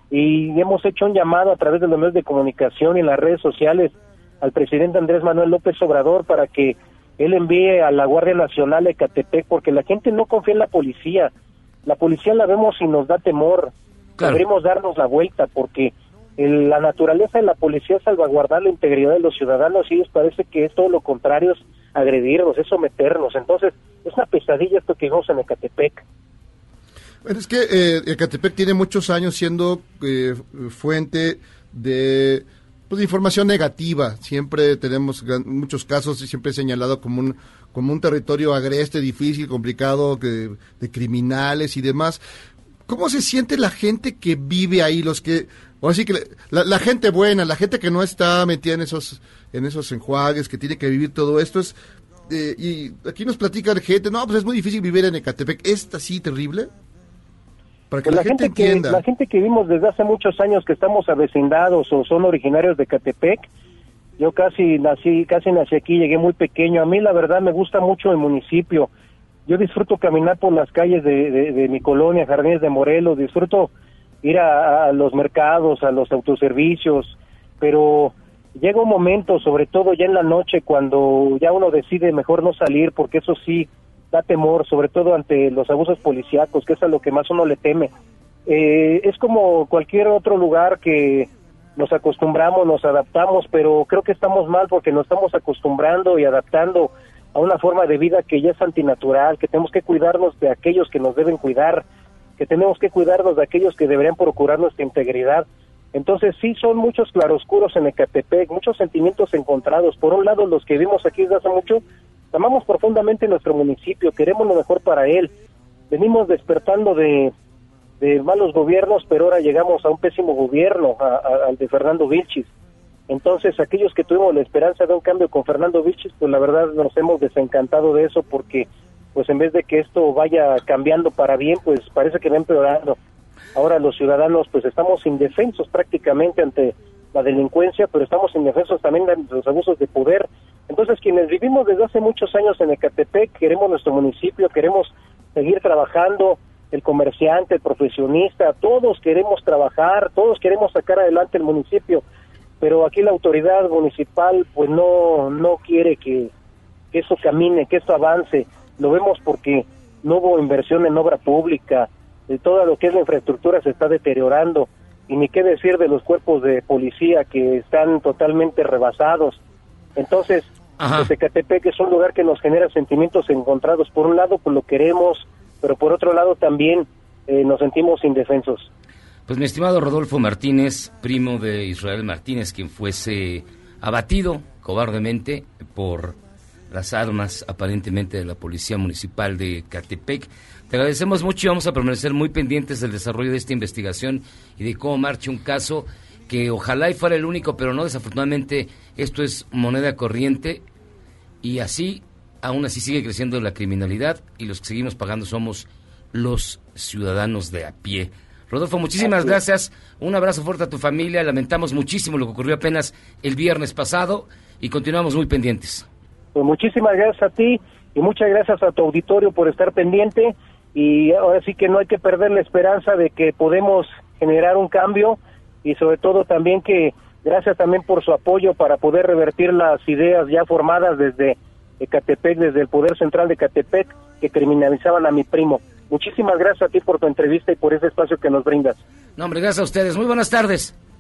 y hemos hecho un llamado a través de los medios de comunicación y en las redes sociales al presidente Andrés Manuel López Obrador para que él envíe a la Guardia Nacional a Ecatepec, porque la gente no confía en la policía. La policía la vemos y nos da temor. Claro. Deberíamos darnos la vuelta, porque el, la naturaleza de la policía es salvaguardar la integridad de los ciudadanos, y ellos parece que es todo lo contrario, es agredirnos, es someternos. Entonces, es una pesadilla esto que vimos en Ecatepec. Bueno, es que eh, Ecatepec tiene muchos años siendo eh, fuente de, pues, de información negativa. Siempre tenemos gran, muchos casos y siempre he señalado como un como un territorio agreste, difícil, complicado, que, de criminales y demás. ¿Cómo se siente la gente que vive ahí? Los que, o así que la, la gente buena, la gente que no está metida en esos en esos enjuagues, que tiene que vivir todo esto. Es eh, y aquí nos platican gente, no, pues es muy difícil vivir en Ecatepec. ¿Es así terrible? Para que pues la, la gente, gente entienda. Que, la gente que vimos desde hace muchos años que estamos avecindados o son originarios de Ecatepec, yo casi nací, casi nací aquí, llegué muy pequeño. A mí la verdad me gusta mucho el municipio. Yo disfruto caminar por las calles de, de, de mi colonia, Jardines de Morelos, disfruto ir a, a los mercados, a los autoservicios, pero llega un momento, sobre todo ya en la noche, cuando ya uno decide mejor no salir, porque eso sí da temor, sobre todo ante los abusos policíacos, que es a lo que más uno le teme. Eh, es como cualquier otro lugar que nos acostumbramos, nos adaptamos, pero creo que estamos mal porque nos estamos acostumbrando y adaptando a una forma de vida que ya es antinatural, que tenemos que cuidarnos de aquellos que nos deben cuidar, que tenemos que cuidarnos de aquellos que deberían procurar nuestra integridad. Entonces sí, son muchos claroscuros en Ecatepec, muchos sentimientos encontrados. Por un lado, los que vivimos aquí desde hace mucho, amamos profundamente nuestro municipio, queremos lo mejor para él. Venimos despertando de, de malos gobiernos, pero ahora llegamos a un pésimo gobierno, a, a, al de Fernando Vilchis. Entonces, aquellos que tuvimos la esperanza de un cambio con Fernando Vilchis, pues la verdad nos hemos desencantado de eso, porque pues en vez de que esto vaya cambiando para bien, pues parece que va empeorando. Ahora los ciudadanos pues estamos indefensos prácticamente ante la delincuencia, pero estamos indefensos también ante los abusos de poder. Entonces, quienes vivimos desde hace muchos años en Ecatepec, queremos nuestro municipio, queremos seguir trabajando, el comerciante, el profesionista, todos queremos trabajar, todos queremos sacar adelante el municipio, pero aquí la autoridad municipal pues no no quiere que, que eso camine, que eso avance. Lo vemos porque no hubo inversión en obra pública, de todo lo que es la infraestructura se está deteriorando, y ni qué decir de los cuerpos de policía que están totalmente rebasados. Entonces, pues Ecatepec es un lugar que nos genera sentimientos encontrados. Por un lado, pues lo queremos, pero por otro lado también eh, nos sentimos indefensos. Pues mi estimado Rodolfo Martínez, primo de Israel Martínez, quien fuese abatido cobardemente por las armas aparentemente de la Policía Municipal de Ecatepec, te agradecemos mucho y vamos a permanecer muy pendientes del desarrollo de esta investigación y de cómo marcha un caso que ojalá y fuera el único, pero no, desafortunadamente esto es moneda corriente y así, aún así sigue creciendo la criminalidad y los que seguimos pagando somos los ciudadanos de a pie. Rodolfo, muchísimas gracias, un abrazo fuerte a tu familia, lamentamos muchísimo lo que ocurrió apenas el viernes pasado y continuamos muy pendientes. Pues muchísimas gracias a ti y muchas gracias a tu auditorio por estar pendiente, y ahora sí que no hay que perder la esperanza de que podemos generar un cambio, y sobre todo también que gracias también por su apoyo para poder revertir las ideas ya formadas desde Ecatepec, desde el Poder Central de Ecatepec, que criminalizaban a mi primo. Muchísimas gracias a ti por tu entrevista y por ese espacio que nos brindas. No, hombre, gracias a ustedes. Muy buenas tardes.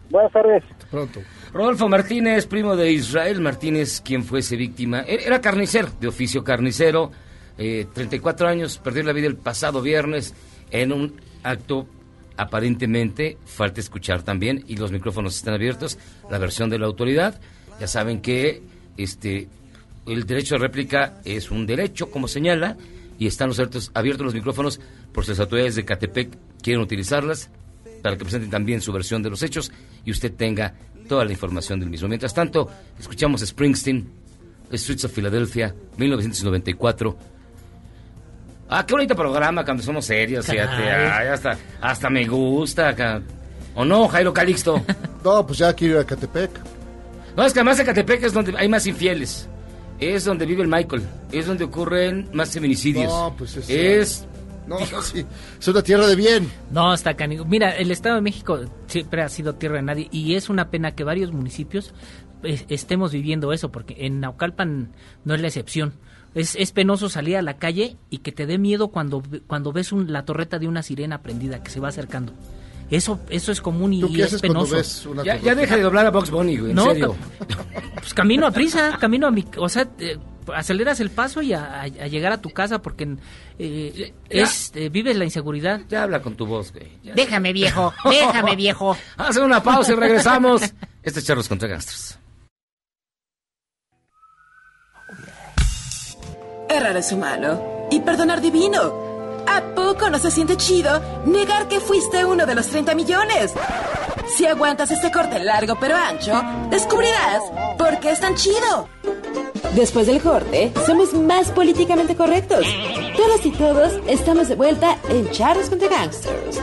Buenas tardes. Pronto. Rodolfo Martínez, primo de Israel Martínez, quien fuese víctima. Era carnicero, de oficio carnicero, eh, treinta y cuatro años, perdió la vida el pasado viernes en un acto aparentemente, falta escuchar también, y los micrófonos están abiertos, la versión de la autoridad. Ya saben que este el derecho de réplica es un derecho, como señala, y están los abiertos, abiertos los micrófonos por si las autoridades de Catepec quieren utilizarlas, para que presenten también su versión de los hechos y usted tenga toda la información del mismo. Mientras tanto, escuchamos Springsteen, Streets of Philadelphia, mil novecientos noventa y cuatro. Ah, qué bonito programa cuando somos serios, fíjate. Ay, hasta, hasta me gusta acá. ¿O no, Jairo Calixto? No, pues ya quiero ir a Catepec. No, es que además en Catepec es donde hay más infieles. Es donde vive el Michael. Es donde ocurren más feminicidios. No, pues es... Es... No, sí, es una tierra de bien. No, está canijo. Mira, el Estado de México siempre ha sido tierra de nadie y es una pena que varios municipios eh, estemos viviendo eso, porque en Naucalpan no es la excepción. Es, es penoso salir a la calle y que te dé miedo cuando, cuando ves un, la torreta de una sirena prendida que se va acercando. Eso eso es común y, y es penoso. Ves una ya, ya deja de doblar a Bugs Bunny, güey, en no, serio. Pues camino a prisa, camino a mi... O sea, eh, aceleras el paso y a, a, a llegar a tu casa porque eh, es eh, vives la inseguridad. Ya habla con tu voz, güey. Ya. Déjame, viejo, déjame, viejo. Hacen una pausa y regresamos. Este es Charlos contra Gangsters. Errar es humano y perdonar divino. ¿A poco no se siente chido negar que fuiste uno de los treinta millones? Si aguantas este corte largo pero ancho, descubrirás por qué es tan chido. Después del corte, somos más políticamente correctos. Todas y todos estamos de vuelta en Charlos contra Gangsters.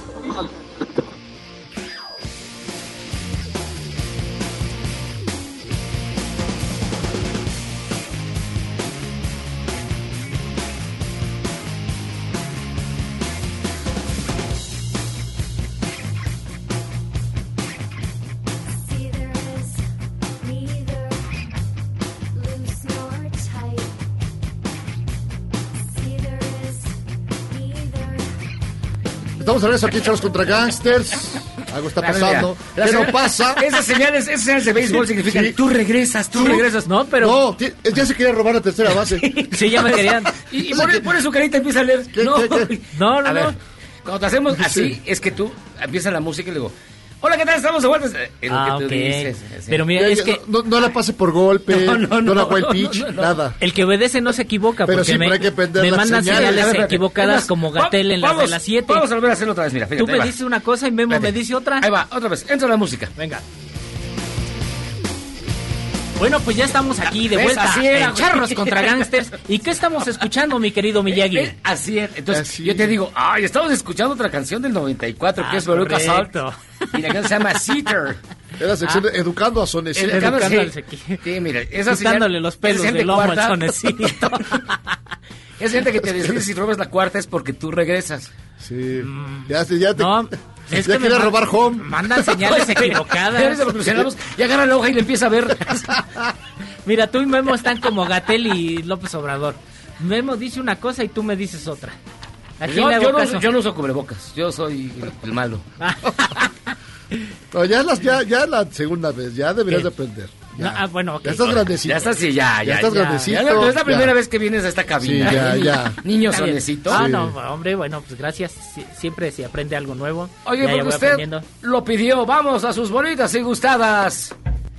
Estamos hablando aquí en Charlos contra Gangsters. Algo está pasando. ¿Qué no pasa? Esas señales, esas señales de béisbol significan sí. Tú regresas, tú ¿Sí? regresas. No, pero... No, ya se quería robar la tercera base. Sí, ya me querían. Y, y pone, pone su carita y empieza a leer. ¿Qué, no, qué, qué? no, no, a ver, no. Cuando te hacemos así, sí. Es que tú empieza la música y le digo... Hola, ¿qué tal? Estamos de vuelta. Es lo ah, que tú okay. dices. Sí. Pero mira, es que... No, no la pase por golpe, no, no, no, no la haga el pitch, no, no, no. nada. El que obedece no se equivoca. Pero porque siempre me, hay que prender me las mandan señales, señales ver, equivocadas vamos, como Gatel en las de las siete. Vamos a volver a hacerlo otra vez, mira. Fíjate, tú me dices una cosa y Memo Fíjate. me dice otra. Ahí va, otra vez. Entra la música. Venga. Bueno, pues ya estamos aquí de ¿Ves? vuelta Así era, en Charlos contra Gangsters. ¿Y qué estamos escuchando, mi querido Miyagi? Eh, así es. Entonces, así. yo te digo, ay, estamos escuchando otra canción del noventa y cuatro, ah, que es Veruca Salt. Y la canción se llama Seater. Es la sección ah. de Educando a Sonecito. Educando, Educando sí. Sí, mira, esa quitándole los pelos del lomo al Sonecito. Es gente que te deslices y robas la cuarta es porque tú regresas. Sí. Mm. Ya, ya te... No. Es ya que quiere robar home. Mandan señales equivocadas. Y agarra la hoja y le empieza a ver. Mira, tú y Memo están como Gatell y López Obrador. Memo dice una cosa y tú me dices otra. ¿A quién yo, le hago yo, caso? No, yo no uso cubrebocas. Yo soy el, el malo. No, ya, las, ya, ya la segunda vez. Ya deberías de aprender. No, ah, bueno, okay. Ya estás grandecito. Ya estás, sí, ya, ya. Ya estás ya, grandecito. Ya, ya, es la primera ya. vez que vienes a esta cabina. Sí, ya, ya. Niño Sonecito. Ah, sí. no, hombre, bueno, pues gracias. Sie- siempre se aprende algo nuevo. Oye, ya, porque ya usted lo pidió. Vamos a sus bonitas y gustadas.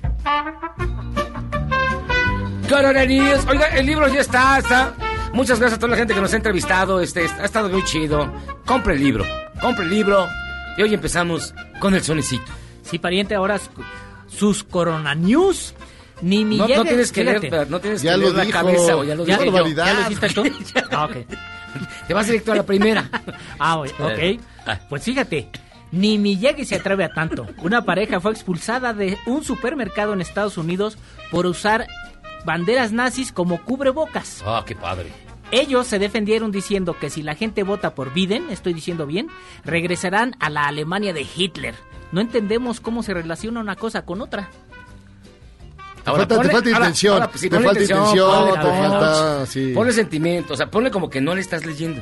Coronerías. Oiga, el libro ya está, está. Muchas gracias a toda la gente que nos ha entrevistado. Este, ha estado muy chido. Compre el libro. Compre el libro. Y hoy empezamos con el Sonecito. Sí, pariente, ahora sus Corona News. Ni mi no, llegue, no tienes que fíjate. leer, no tienes ya que lo leer la dijo. cabeza. O ya lo ¿Ya, dije yo, yo. ¿Ya lo dijiste tú? Ah, ok. Te vas directo a la primera. Ah, ok. Pues fíjate, ni Miyagi se atreve a tanto. Una pareja fue expulsada de un supermercado en Estados Unidos por usar banderas nazis como cubrebocas. Ah, qué padre. Ellos se defendieron diciendo que si la gente vota por Biden, estoy diciendo bien, regresarán a la Alemania de Hitler. No entendemos cómo se relaciona una cosa con otra. Ahora, te, falta, ponle, te falta intención, ahora, ahora, sí, te falta intención, intención ponle, te falta... Sí. Ponle sentimiento, o sea, ponle como que no le estás leyendo.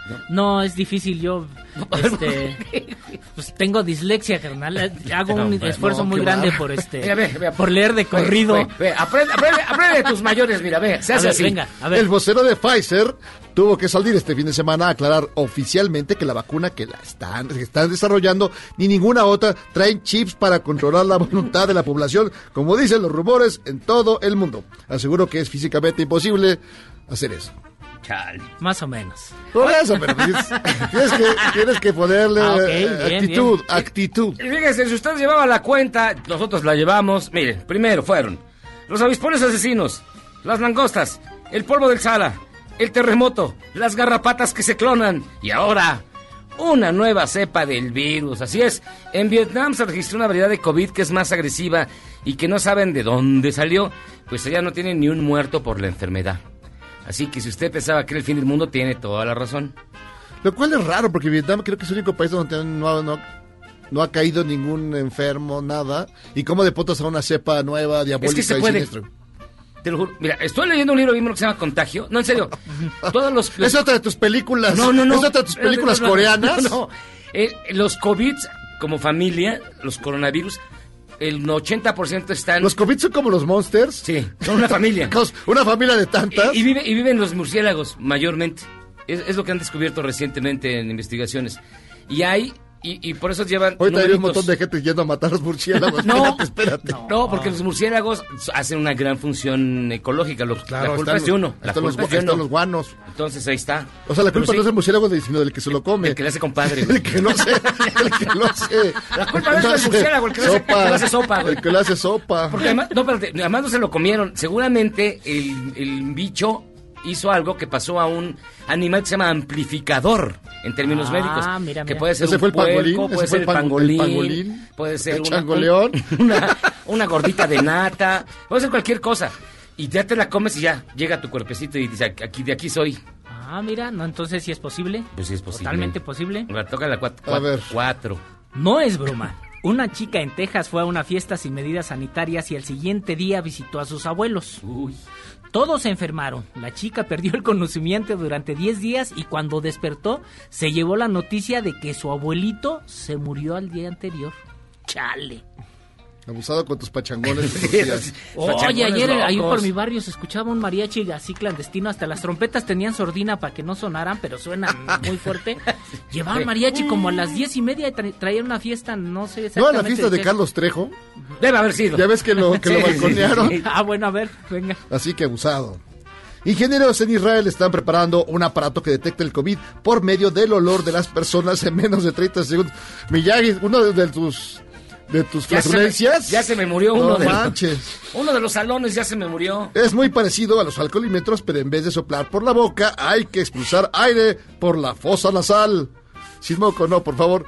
No, es difícil, yo este, pues tengo dislexia, carnal. Hago un no, esfuerzo no, muy grande va. por este mira, ve, ve, por leer de corrido. Ve, ve, ve, aprende, aprende, aprende de tus mayores, mira, ve, se hace ver, así. Venga, a ver. El vocero de Pfizer tuvo que salir este fin de semana a aclarar oficialmente que la vacuna que la están, que están desarrollando ni ninguna otra traen chips para controlar la voluntad de la población, como dicen los rumores en todo el mundo. Aseguro que es físicamente imposible hacer eso. Chale. Más o menos. Por eso, pero tienes, tienes, que, tienes que ponerle ah, okay, bien, actitud, bien. actitud. Y fíjense, si usted llevaba la cuenta, nosotros la llevamos. Mire, primero fueron los avispones asesinos, las langostas, el polvo del Sahara, el terremoto, las garrapatas que se clonan y ahora una nueva cepa del virus. Así es, en Vietnam se registró una variedad de COVID que es más agresiva y que no saben de dónde salió, pues allá no tienen ni un muerto por la enfermedad. Así que si usted pensaba que era el fin del mundo, tiene toda la razón. Lo cual es raro, porque Vietnam creo que es el único país donde no, no, no ha caído ningún enfermo, nada. Y cómo de potas a una cepa nueva, diabólica es que se y puede. siniestra. Te lo juro. Mira, estoy leyendo un libro mismo que se llama Contagio. No, en serio. Todos los, los... Es otra de tus películas. No, no, no. Es otra de tus películas no, no, no, coreanas. No, no. Eh, los COVID, como familia, los coronavirus, el ochenta por ciento están... ¿Los COVID son como los monsters? Sí, son una familia. Una familia de tantas. Y, y, vive, y viven los murciélagos, mayormente. Es, es lo que han descubierto recientemente en investigaciones. Y hay... Y, y por eso llevan... Hoy hay un montón de gente yendo a matar a los murciélagos. No, espérate, espérate. No, no, porque los murciélagos hacen una gran función ecológica. Los, claro, la culpa es de uno. La culpa los, es de uno. Están los guanos. Entonces ahí está. O sea, la culpa sí, no es del murciélago, sino del que se lo come. El que le hace compadre. El que no sé. El que no sé. La culpa no es del murciélago, el que le hace, hace sopa. Güey. El que le hace sopa. Porque además no, pero además no se lo comieron. Seguramente el, el bicho hizo algo que pasó a un animal que se llama amplificador en términos ah, médicos, mira, mira. que puede ser ¿Ese un fue el pangolín? puerco, puede ser el pangolín, el pangolín, puede ser el una, changoleón, un, una, una gordita de nata, puede ser cualquier cosa. Y ya te la comes y ya llega a tu cuerpecito y dice, aquí, de aquí soy. Ah, mira, no, entonces sí es posible. Pues sí es posible. Totalmente posible. Ahora toca la cuatro. A ver. Cuatro. No es broma. Una chica en Texas fue a una fiesta sin medidas sanitarias y el siguiente día visitó a sus abuelos. Uy. Todos se enfermaron. La chica perdió el conocimiento durante diez días y cuando despertó se llevó la noticia de que su abuelito se murió al día anterior. Chale. Abusado con tus pachangones. Sí, oye, ayer locos. Ahí por mi barrio se escuchaba un mariachi así clandestino. Hasta las trompetas tenían sordina para que no sonaran, pero suenan muy fuerte. Llevaban mariachi como a las diez y media y tra- traían una fiesta, no sé exactamente. ¿No a la fiesta de Carlos Trejo? Debe haber sido. Ya ves que lo, que sí, lo balconearon. Sí, sí, sí. Ah, bueno, a ver, venga. Así que abusado. Ingenieros en Israel están preparando un aparato que detecta el COVID por medio del olor de las personas en menos de treinta segundos. Miyagi, uno de, de tus... de tus flatulencias. Ya se me murió uno no de manches. Los, uno de los salones ya se me murió. Es muy parecido a los alcoholímetros, pero en vez de soplar por la boca, hay que expulsar aire por la fosa nasal. Sin moco, no, por favor.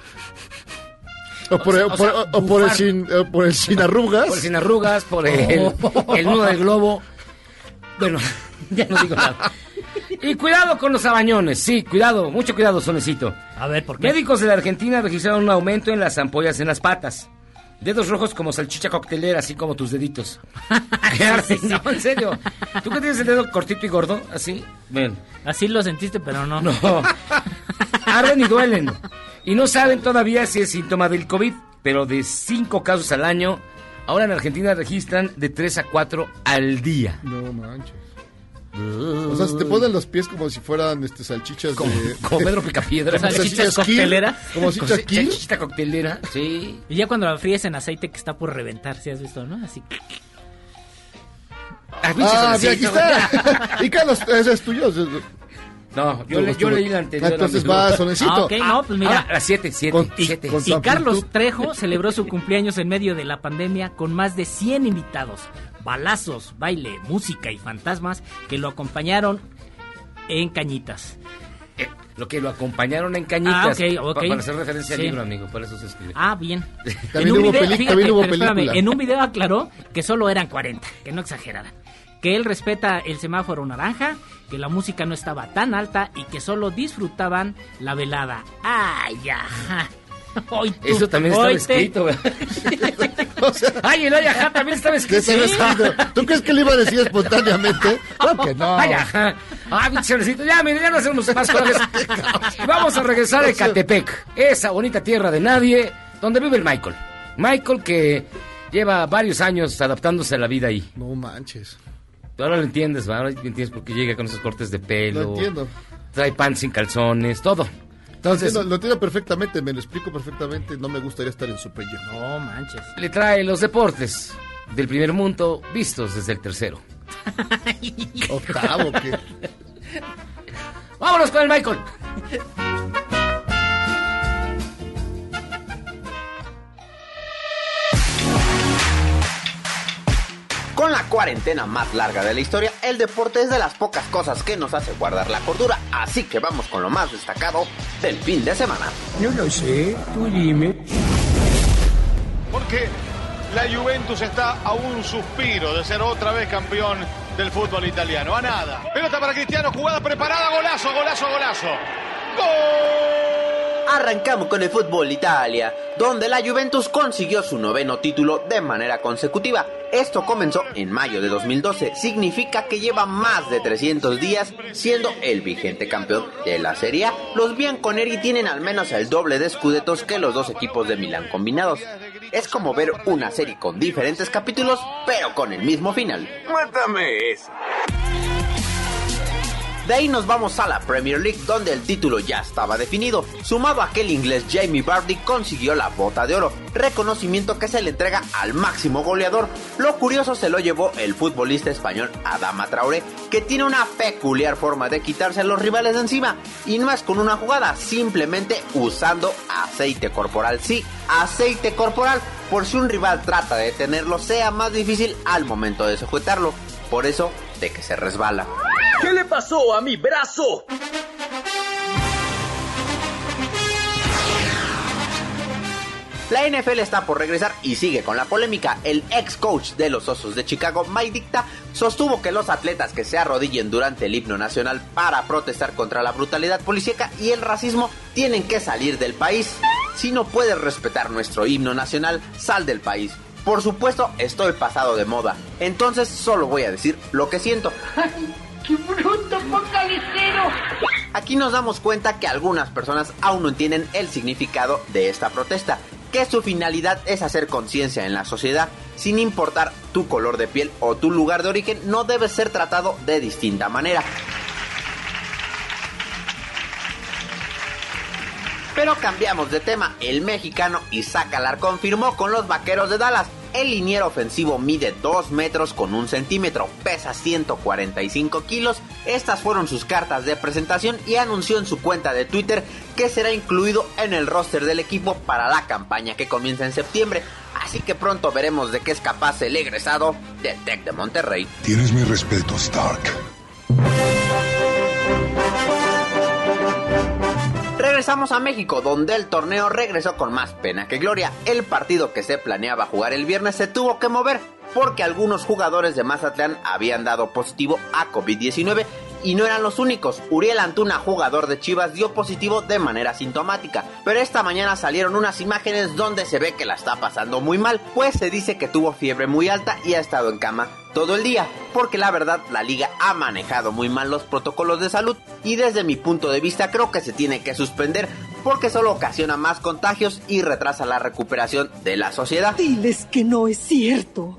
O por, o el, o por, sea, o por el sin o por el sin arrugas. Por el sin arrugas, por el, el nudo del globo. Bueno, ya no digo nada. Y cuidado con los abañones, sí, cuidado, mucho cuidado, Sonecito. A ver, ¿por qué? Médicos de la Argentina registraron un aumento en las ampollas en las patas. Dedos rojos como salchicha coctelera, así como tus deditos. No, en serio. ¿Tú que tienes el dedo cortito y gordo? Así, ven. Así lo sentiste, pero no. No. Arden y duelen. Y no saben todavía si es síntoma del COVID, pero de cinco casos al año, ahora en Argentina registran de tres a cuatro al día. No manches. O sea, se te ponen los pies como si fueran este salchichas como, de... como Pedro Picapiedra. Salchichas cocteleras. Como salchichas kill. Salchicha coctelera, sí. Y ya cuando la fríes en aceite que está por reventar, ¿sí has visto, no? Así. Ah, ah aquí está. Y Carlos, ese es tuyo. No, yo, le, yo leí la anterior. Entonces va, Sonecito. Ah, ok, no, pues mira. Ah, las siete, siete, con, siete. Y, y Carlos Trejo celebró su cumpleaños en medio de la pandemia con más de cien invitados. Balazos, baile, música y fantasmas que lo acompañaron en Cañitas. Eh, lo que lo acompañaron en Cañitas. Ah, okay, okay. Para hacer referencia sí. al libro, amigo, por eso se escribe. Ah, bien. También, hubo, video, peli- fíjate, también hubo película. Espérame, en un video aclaró que solo eran cuarenta, que no exageraran. Que él respeta el semáforo naranja, que la música no estaba tan alta y que solo disfrutaban la velada. ¡Ay, ya! Hoy tú, eso también estaba escrito, ¿verdad? O sea, ay, el ay, ajá, también estaba escrito. ¿Sí? ¿Tú crees que le iba a decir espontáneamente? No, que no. Ay, ajá. Ah, pinchecito, ya, mire, ya no hacemos más cosas. Vamos a regresar a Ecatepec, esa bonita tierra de nadie, donde vive el Michael. Michael que lleva varios años adaptándose a la vida ahí. No manches. Ahora lo entiendes, ¿va? Ahora entiendes por qué llega con esos cortes de pelo. Lo entiendo. Trae pants sin calzones, todo. Entonces, lo, lo entiendo perfectamente, me lo explico perfectamente. No me gustaría estar en su pello. No manches. Le trae los deportes del primer mundo vistos desde el tercero. Octavo, ¿qué? Vámonos con el Michael. Con la cuarentena más larga de la historia, el deporte es de las pocas cosas que nos hace guardar la cordura, así que vamos con lo más destacado del fin de semana. Yo lo sé, tú dime. Porque la Juventus está a un suspiro de ser otra vez campeón del fútbol italiano, a nada. Pelota para Cristiano, jugada preparada, golazo, golazo, golazo. ¡Gol! Arrancamos con el fútbol Italia, donde la Juventus consiguió su noveno título de manera consecutiva. Esto comenzó en mayo de dos mil doce, significa que lleva más de trescientos días siendo el vigente campeón de la Serie A. Los bianconeri tienen al menos el doble de scudettos que los dos equipos de Milán combinados. Es como ver una serie con diferentes capítulos, pero con el mismo final. ¡Mátame eso! De ahí nos vamos a la Premier League, donde el título ya estaba definido. Sumado a que el inglés Jamie Vardy consiguió la bota de oro, reconocimiento que se le entrega al máximo goleador. Lo curioso se lo llevó el futbolista español Adama Traoré, que tiene una peculiar forma de quitarse a los rivales de encima. Y no es con una jugada, simplemente usando aceite corporal. Sí, aceite corporal, por si un rival trata de detenerlo, sea más difícil al momento de sujetarlo. Por eso, de que se resbala. ¿Qué le pasó a mi brazo? La N F L está por regresar y sigue con la polémica. El ex coach de los Osos de Chicago, Mike Ditka, sostuvo que los atletas que se arrodillen durante el himno nacional para protestar contra la brutalidad policíaca y el racismo tienen que salir del país. Si no puedes respetar nuestro himno nacional, sal del país. Por supuesto, estoy pasado de moda, entonces solo voy a decir lo que siento. ¡Ay, qué bruto focalicero! Aquí nos damos cuenta que algunas personas aún no entienden el significado de esta protesta, que su finalidad es hacer conciencia en la sociedad. Sin importar tu color de piel o tu lugar de origen, no debes ser tratado de distinta manera. Pero cambiamos de tema. El mexicano Isaac Alarcón firmó con los Vaqueros de Dallas. El liniero ofensivo mide dos metros con un centímetro, pesa ciento cuarenta y cinco kilos. Estas fueron sus cartas de presentación y anunció en su cuenta de Twitter que será incluido en el roster del equipo para la campaña que comienza en septiembre. Así que pronto veremos de qué es capaz el egresado del Tec de Monterrey. Tienes mi respeto, Stark. Regresamos a México, donde el torneo regresó con más pena que gloria. El partido que se planeaba jugar el viernes se tuvo que mover porque algunos jugadores de Mazatlán habían dado positivo a COVID diecinueve y no eran los únicos. Uriel Antuna, jugador de Chivas, dio positivo de manera sintomática, pero esta mañana salieron unas imágenes donde se ve que la está pasando muy mal, pues se dice que tuvo fiebre muy alta y ha estado en cama todo el día, porque la verdad la liga ha manejado muy mal los protocolos de salud y desde mi punto de vista creo que se tiene que suspender porque solo ocasiona más contagios y retrasa la recuperación de la sociedad. Diles que no es cierto.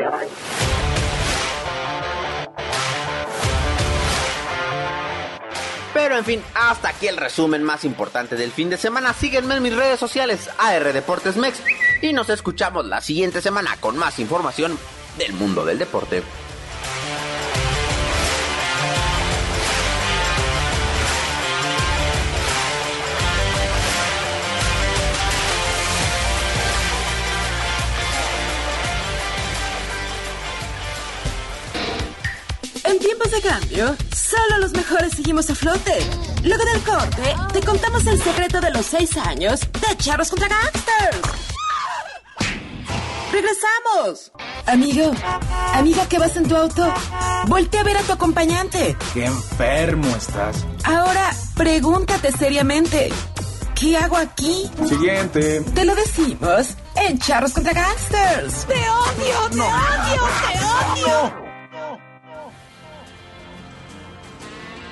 Pero en fin, hasta aquí el resumen más importante del fin de semana. Síguenme en mis redes sociales, A R Deportes Mex, y nos escuchamos la siguiente semana con más información del mundo del deporte. En tiempos de cambio, solo los mejores seguimos a flote. Luego del corte, te contamos el secreto de los seis años de Charros contra Gangsters. ¡Regresamos! Amigo, amiga que vas en tu auto, voltea a ver a tu acompañante. ¡Qué enfermo estás! Ahora, pregúntate seriamente, ¿qué hago aquí? Siguiente. Te lo decimos en Charros contra Gangsters. ¡Te odio, te no, odio, te odio! No.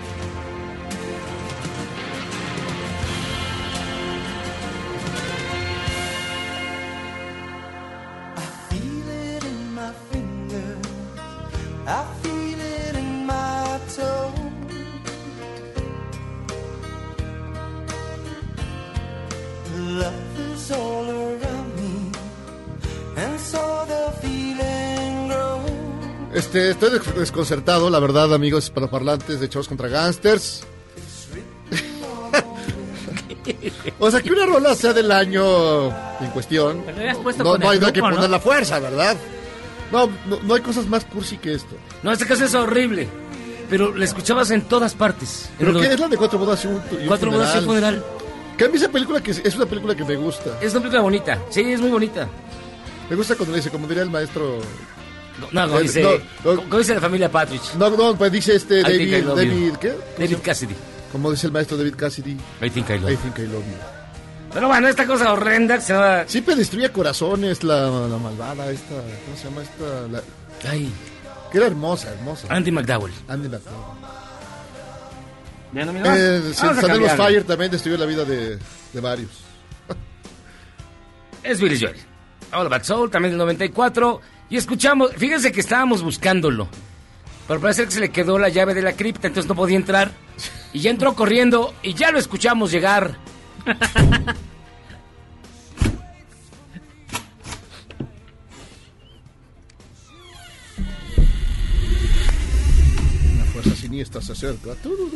darkness all around me, and so the feeling grows. Este, estoy desconcertado, la verdad, amigos hispanoparlantes de Chavos contra Gangsters. O sea, que una rola sea del año en cuestión. No, no hay nada que poner ¿no? la fuerza, ¿verdad? No, no, no hay cosas más cursi que esto. No, este caso es horrible. Pero la escuchabas en todas partes. ¿Pero los... qué es la de Cuatro bodas y un, y un Cuatro bodas y un funeral? Que a mí esa película que es, es una película que me gusta. Es una película bonita. Sí, es muy bonita. Me gusta cuando dice, como diría el maestro... No, no, dice, no, no, como dice la familia Patridge. No, no, pues dice este David, David, ¿qué? David Cassidy. Como dice el maestro David Cassidy. I think I love, I think I love you. Pero bueno, esta cosa horrenda que se llama... Siempre destruye corazones la, la malvada esta, ¿cómo se llama esta? La... Ay. Que era hermosa, hermosa. Andy McDowell. Andy McDowell. ¿Ya no me eh, Sandelos Fire también destruyó la vida de, de varios. Es Billy Joel. All About Soul, también del noventa y cuatro. Y escuchamos, fíjense que estábamos buscándolo. Pero parece que se le quedó la llave de la cripta, entonces no podía entrar. Y ya entró corriendo y ya lo escuchamos llegar. Una fuerza siniestra se acerca.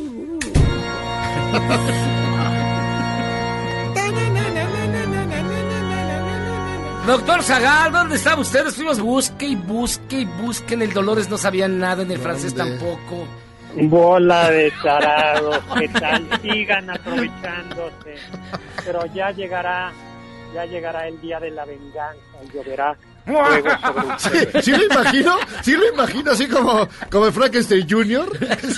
Doctor Zagal, ¿dónde estaba usted? Estuvimos busque y busque y busque. En el Dolores no sabían nada, en el francés tampoco. Bola de tarados, ¿qué tal? Sigan aprovechándose. Pero ya llegará, ya llegará el día de la venganza y lloverá fuego sobre ustedes. Sí, sí lo imagino, sí lo imagino así como, como el Frankenstein junior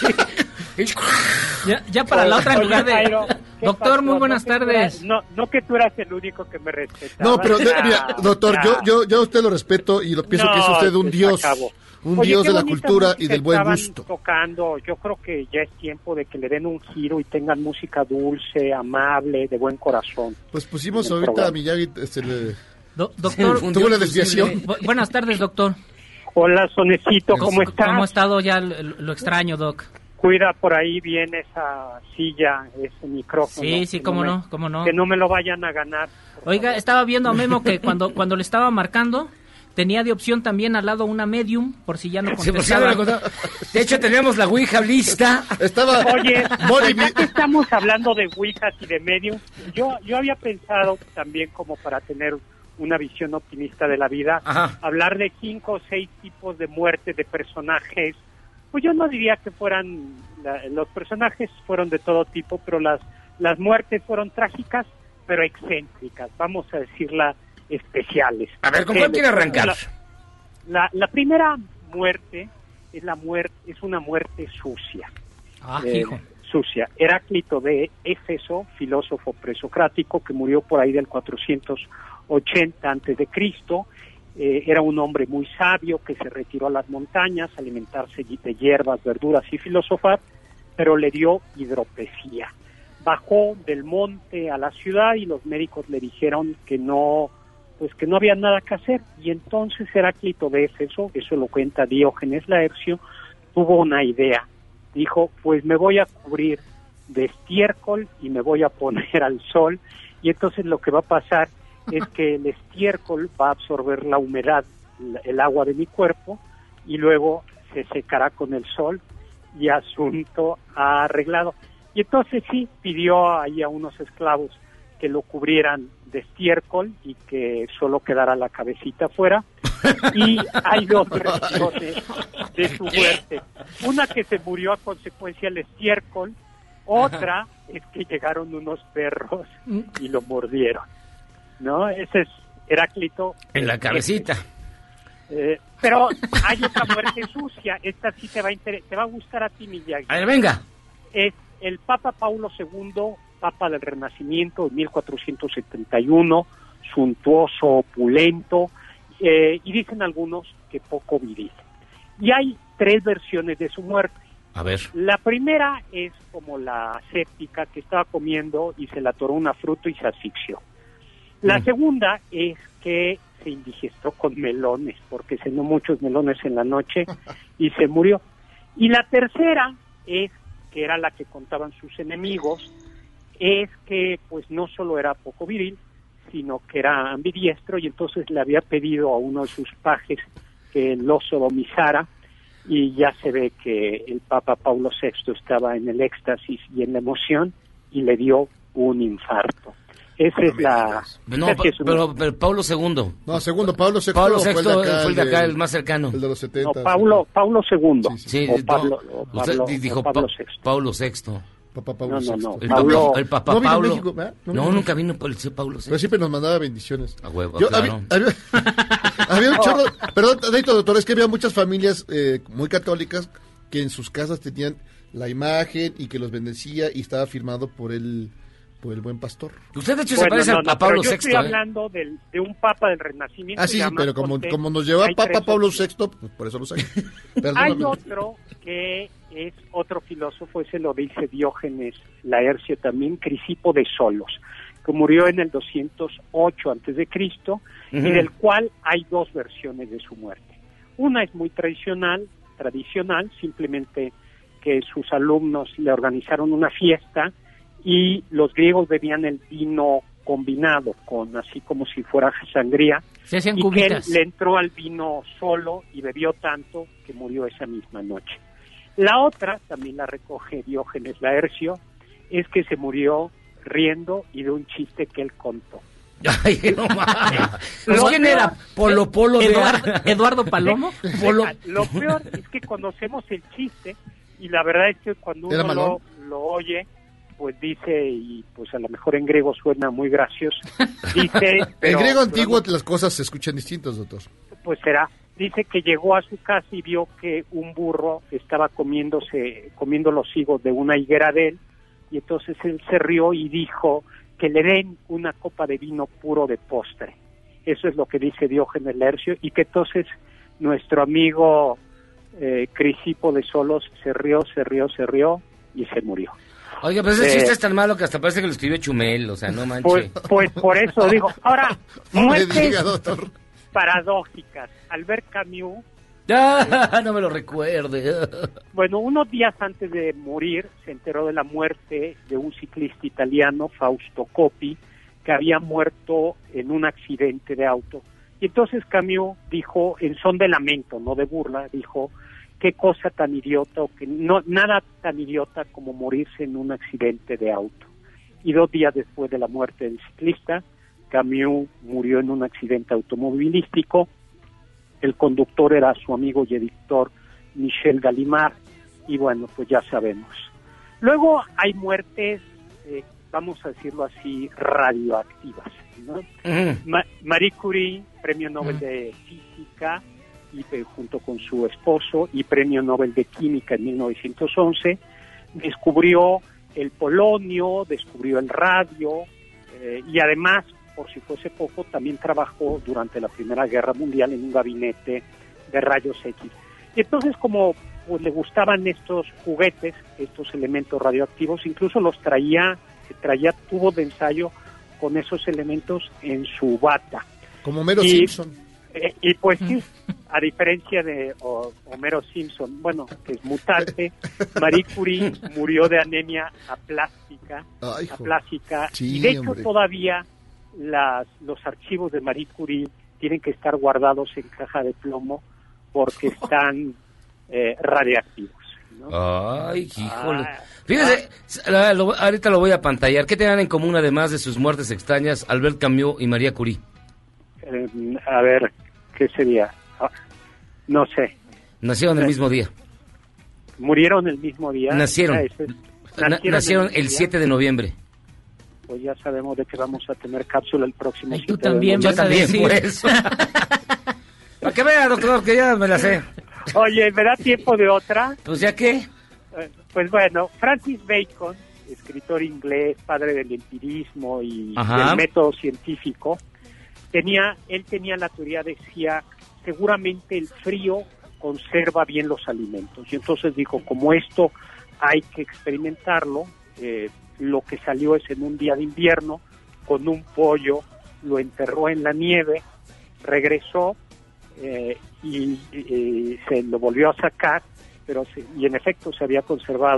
Ya, ya para la otra en lugar de... Jairo, doctor, pasó? Muy buenas no tardes. Eras, no, no que tú eras el único que me respetaba. No, pero ya, mira, doctor, yo, yo, yo a usted lo respeto y lo pienso no, que es usted un dios. Acabó. Un Oye, dios de la cultura y del buen gusto. Tocando, yo creo que ya es tiempo de que le den un giro y tengan música dulce, amable, de buen corazón. Pues pusimos ahorita programa. a Miyagi, este, le... Do, doctor, tuvo una desviación. Bu buenas tardes, doctor. Hola, Sonecito, ¿cómo estás? ¿Cómo ha estado? Ya lo, lo extraño, doc. Cuida por ahí bien esa silla, ese micrófono. Sí, sí, cómo no, cómo no. Que no me lo vayan a ganar. Oiga, estaba viendo a Memo que cuando, cuando le estaba marcando, tenía de opción también al lado una medium, por si ya no contestaba. De hecho, teníamos la Ouija lista. Estaba... Oye, ya que estamos hablando de Ouijas y de medium, yo, yo había pensado también como para tener una visión optimista de la vida, Ajá. hablar de cinco o seis tipos de muerte de personajes. Pues yo no diría que fueran, la, los personajes fueron de todo tipo, pero las, las muertes fueron trágicas, pero excéntricas, vamos a decirla especiales. A ver, ¿con cuál quiere arrancar? La, la, la primera muerte es la muerte, es una muerte sucia. Ah, eh, hijo. Sucia. Heráclito de Éfeso, filósofo presocrático que murió por ahí del cuatrocientos ochenta antes de Cristo. Eh, era un hombre muy sabio que se retiró a las montañas a alimentarse de hierbas, verduras y filosofar, pero le dio hidropesía. Bajó del monte a la ciudad y los médicos le dijeron que no, pues que no había nada que hacer. Y entonces Heráclito de Éfeso, eso lo cuenta Diógenes Laercio, tuvo una idea. Dijo, pues me voy a cubrir de estiércol y me voy a poner al sol, y entonces lo que va a pasar es que el estiércol va a absorber la humedad, el agua de mi cuerpo, y luego se secará con el sol, y asunto arreglado. Y entonces sí, pidió ahí a unos esclavos que lo cubrieran de estiércol y que solo quedara la cabecita afuera. Y hay dos versiones de su muerte. Una que se murió a consecuencia del estiércol, otra Ajá. es que llegaron unos perros y lo mordieron. ¿No? Ese es Heráclito. En la cabecita. Eh, pero hay otra muerte sucia. Esta sí te va a inter te va a gustar a ti, Miyagi. A ver, venga. Es el Papa Paulo segundo, Papa del Renacimiento, de mil cuatrocientos setenta y uno, suntuoso, opulento, eh, y dicen algunos que poco viril. Y hay tres versiones de su muerte. A ver. La primera es como la séptica, que estaba comiendo y se le atoró una fruta y se asfixió. La mm. segunda es que se indigestó con melones, porque cenó muchos melones en la noche y se murió. Y la tercera es, que era la que contaban sus enemigos, es que pues no solo era poco viril, sino que era ambidiestro, y entonces le había pedido a uno de sus pajes que lo sodomizara, y ya se ve que el Papa Paulo sexto estaba en el éxtasis y en la emoción, y le dio un infarto. Esa es la... No, pa, es una... pero, pero Paulo segundo. No, segundo, Pablo sexto. Pablo sexto fue el de acá, fue el de acá, el, el más cercano. El de los setenta. No, Paulo, Paulo segundo. Sí, sí. O sí, Pablo, no, o Pablo, usted dijo o Pablo pa, sexto. Paulo sexto. Papá Pablo No, no, sexto. no. El, Pablo, papá, el papá no vino Paulo. México, ¿verdad? No, No, no no. nunca vino por el Paulo sexto. Pero siempre nos mandaba bendiciones. A huevo, Yo, claro. había, había, había un chorro... Perdón, Adito, doctor, es que había muchas familias eh, muy católicas que en sus casas tenían la imagen y que los bendecía y estaba firmado por el... por el buen pastor. Usted de hecho bueno, se parece no, a, no, a Pablo pero yo sexto. estoy ¿eh? hablando del, de un papa del Renacimiento. Ah, sí, y sí, además pero como, porque como nos lleva hay Papa tres Pablo opciones. sexto, pues por eso lo saqué. Hay Perdóname. otro que es otro filósofo, ese lo dice Diógenes Laercio también, Crisipo de Solos, que murió en el doscientos ocho antes de Cristo, Uh-huh. y del cual hay dos versiones de su muerte. Una es muy tradicional, tradicional, simplemente que sus alumnos le organizaron una fiesta y los griegos bebían el vino combinado con así como si fuera sangría, Se hacían y cubitas. que él le entró al vino solo y bebió tanto que murió esa misma noche. La otra, también la recoge Diógenes Laercio, es que se murió riendo y de un chiste que él contó. Ay, no mames. Pues, Lo ¿quién peor- era? Polo Polo de Eduardo, Eduardo Palomo. Polo. Lo peor es que conocemos el chiste y la verdad es que cuando ¿Era uno lo, malón? lo oye, pues dice, y pues a lo mejor en griego suena muy gracioso, dice... pero- en griego pero antiguo las cosas se escuchan distintas, doctor. pues será, dice que llegó a su casa y vio que un burro estaba comiéndose, comiendo los higos de una higuera de él, y entonces él se rió y dijo que le den una copa de vino puro de postre. Eso es lo que dice Diógenes Laercio, y que entonces nuestro amigo eh, Crisipo de Solos se rió, se rió, se rió y se murió. Oiga, pues ese Eh, chiste es tan malo que hasta parece que lo escribió Chumel, o sea, no manches. Pues, pues por eso digo, ahora, No me muertes diga, doctor. paradójicas. Albert Camus, Ah, no me lo recuerde. bueno, unos días antes de morir se enteró de la muerte de un ciclista italiano, Fausto Coppi, que había muerto en un accidente de auto. Y entonces Camus dijo, en son de lamento, no de burla, dijo, qué cosa tan idiota, o que no, nada tan idiota como morirse en un accidente de auto. Y dos días después de la muerte del ciclista, Camus murió en un accidente automovilístico. El conductor era su amigo y editor Michel Gallimard, y bueno, pues ya sabemos. Luego hay muertes, eh, vamos a decirlo así, radioactivas, ¿no? Ujú. Ma- Marie Curie, premio Nobel de Física, y eh, junto con su esposo, y premio Nobel de Química en mil novecientos once, descubrió el polonio, descubrió el radio, eh, y además, por si fuese poco, también trabajó durante la Primera Guerra Mundial en un gabinete de rayos X. Y entonces, como pues, le gustaban estos juguetes, estos elementos radioactivos, incluso los traía, traía tubos de ensayo con esos elementos en su bata. Como Homero Y- Simpson. Eh, y pues sí, a diferencia de o- Homero Simpson, bueno, que es mutante, Marie Curie murió de anemia aplástica, Ay, jo. aplástica, Sí, y de hecho hombre. todavía las, los archivos de Marie Curie tienen que estar guardados en caja de plomo porque están eh, radiactivos. ¿no? Ay, híjole. Ah, Fíjese, la- lo- ahorita lo voy a pantallar. ¿Qué tenían en común además de sus muertes extrañas Albert Camus y María Curie? eh, a ver, ¿qué sería? Ah, no sé. Nacieron el mismo día. ¿Murieron el mismo día? Nacieron. Ah, ese- Na- Nacieron mismo el día. siete de noviembre. Pues ya sabemos de que vamos a tener cápsula el próximo Ay, tú siete de también noviembre. vas a También, decir. por eso. Para que vea, doctor, que ya me la sé. Oye, ¿me da tiempo de otra? Pues ya qué. Eh, Pues bueno, Francis Bacon, escritor inglés, padre del empirismo y Ajá. del método científico, tenía, él tenía la teoría, decía, seguramente el frío conserva bien los alimentos. Y entonces dijo, como esto hay que experimentarlo, eh, lo que salió es en un día de invierno, con un pollo, lo enterró en la nieve, regresó eh, y, y se lo volvió a sacar, pero se- y en efecto se había conservado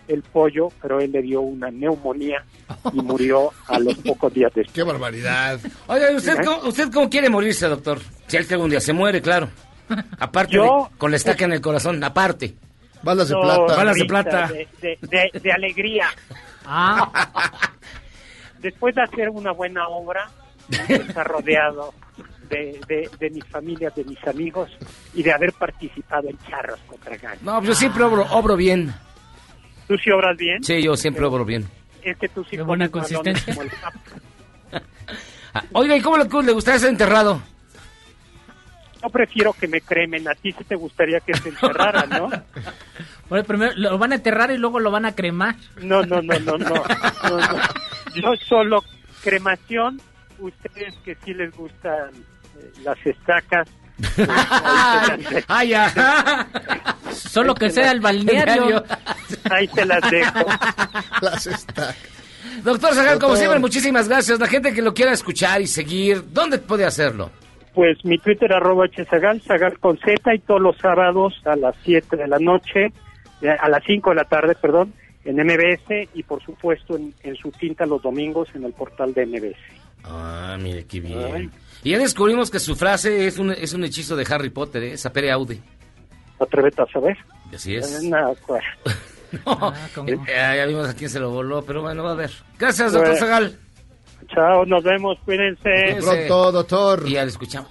el pollo, pero él le dio una neumonía y murió a los pocos días después. ¡Qué barbaridad! Oye, ¿usted, ¿Eh? cómo, ¿usted cómo quiere morirse, doctor? Si él que algún día se muere, claro. Aparte, Yo, de, con la estaca en el corazón, aparte. Balas de no, plata. Balas de plata. De, de, de, de alegría. Ah. Después de hacer una buena obra, estar rodeado de, de, de mi familia, de mis amigos y de haber participado en Charros contra Gangs. No, yo siempre obro, obro bien. ¿Tú sí obras bien? Sí, yo siempre obro bien. Es que tú sí Qué buena consistencia. como el Papa. Oiga, ¿y cómo le, le gustaría ser enterrado? Yo prefiero que me cremen. A ti sí te gustaría que se enterrara, ¿no? Bueno, primero lo van a enterrar y luego lo van a cremar. No, no, no, no, no. no, no. Yo solo cremación. Ustedes que sí les gustan eh, las estacas. Pues, ¡Ay, ya! Solo que sea el balneario. Ahí se las dejo. Las estacas. Doctor Zagal, Doctor. como siempre, muchísimas gracias. La gente que lo quiera escuchar y seguir, ¿dónde puede hacerlo? Pues mi Twitter, arroba hzagal, Zagal con Z, y todos los sábados a las siete de la noche, a las cinco de la tarde, perdón, en M B S, y por supuesto en, en su tinta los domingos en el portal de M B S. Ah, mire, qué bien. Ay. Y ya descubrimos que su frase es un, es un hechizo de Harry Potter, ¿eh? Sapere aude. Atrévete a saber. Así es. No, pues. No, Ah, ¿cómo? eh, ya vimos a quién se lo voló, pero bueno, va a ver. Gracias, doctor Bueno. Zagal. Chao, nos vemos, cuídense. Cuídense. Pronto, doctor. Y ya le escuchamos.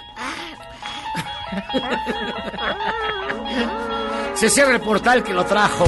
Se cierra el portal que lo trajo.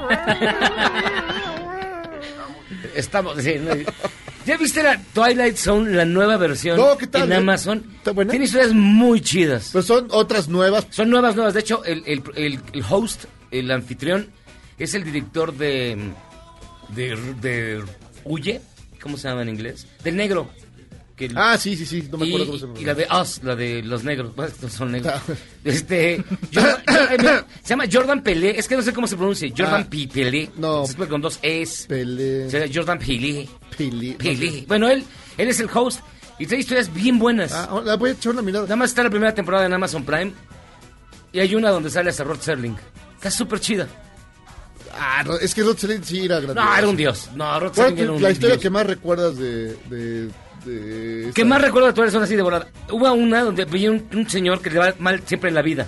Estamos... sí, no, ¿ya viste la Twilight Zone, la nueva versión No, ¿qué tal, en eh? Amazon? ¿Está buena? Tiene historias muy chidas. Pues son otras nuevas. Son nuevas, nuevas. De hecho, el, el, el, el host, el anfitrión, es el director de... de... de Huye. ¿Cómo se llama en inglés? Del negro. Que el- Ah, sí, sí, sí. No me acuerdo y, cómo se llama. y la de Us, la de los negros. Bueno, estos son negros. Ah. Este, Jordan- eh, mira, se llama Jordan Pelé. Es que no sé cómo se pronuncia. Jordan Ah. P. Pelé. No. Se escribe con dos Es. Pelé. Se llama Jordan Pelé. Pili. Pelé. Bueno, él, él es el host y trae historias bien buenas. Ah, la voy a echar una mirada. Nada más está la primera temporada en Amazon Prime. Y hay una donde sale hasta Rod Serling. Está súper chida. Ah, no, es que Rod Serling sí era grande. No, era un dios. No, Rod ¿Cuál Serling es era un la historia dios. que más recuerdas de... de, de ¿Qué esa- más recuerdo de todas son así de volada? Hubo una donde veía un, un señor que le va mal siempre en la vida.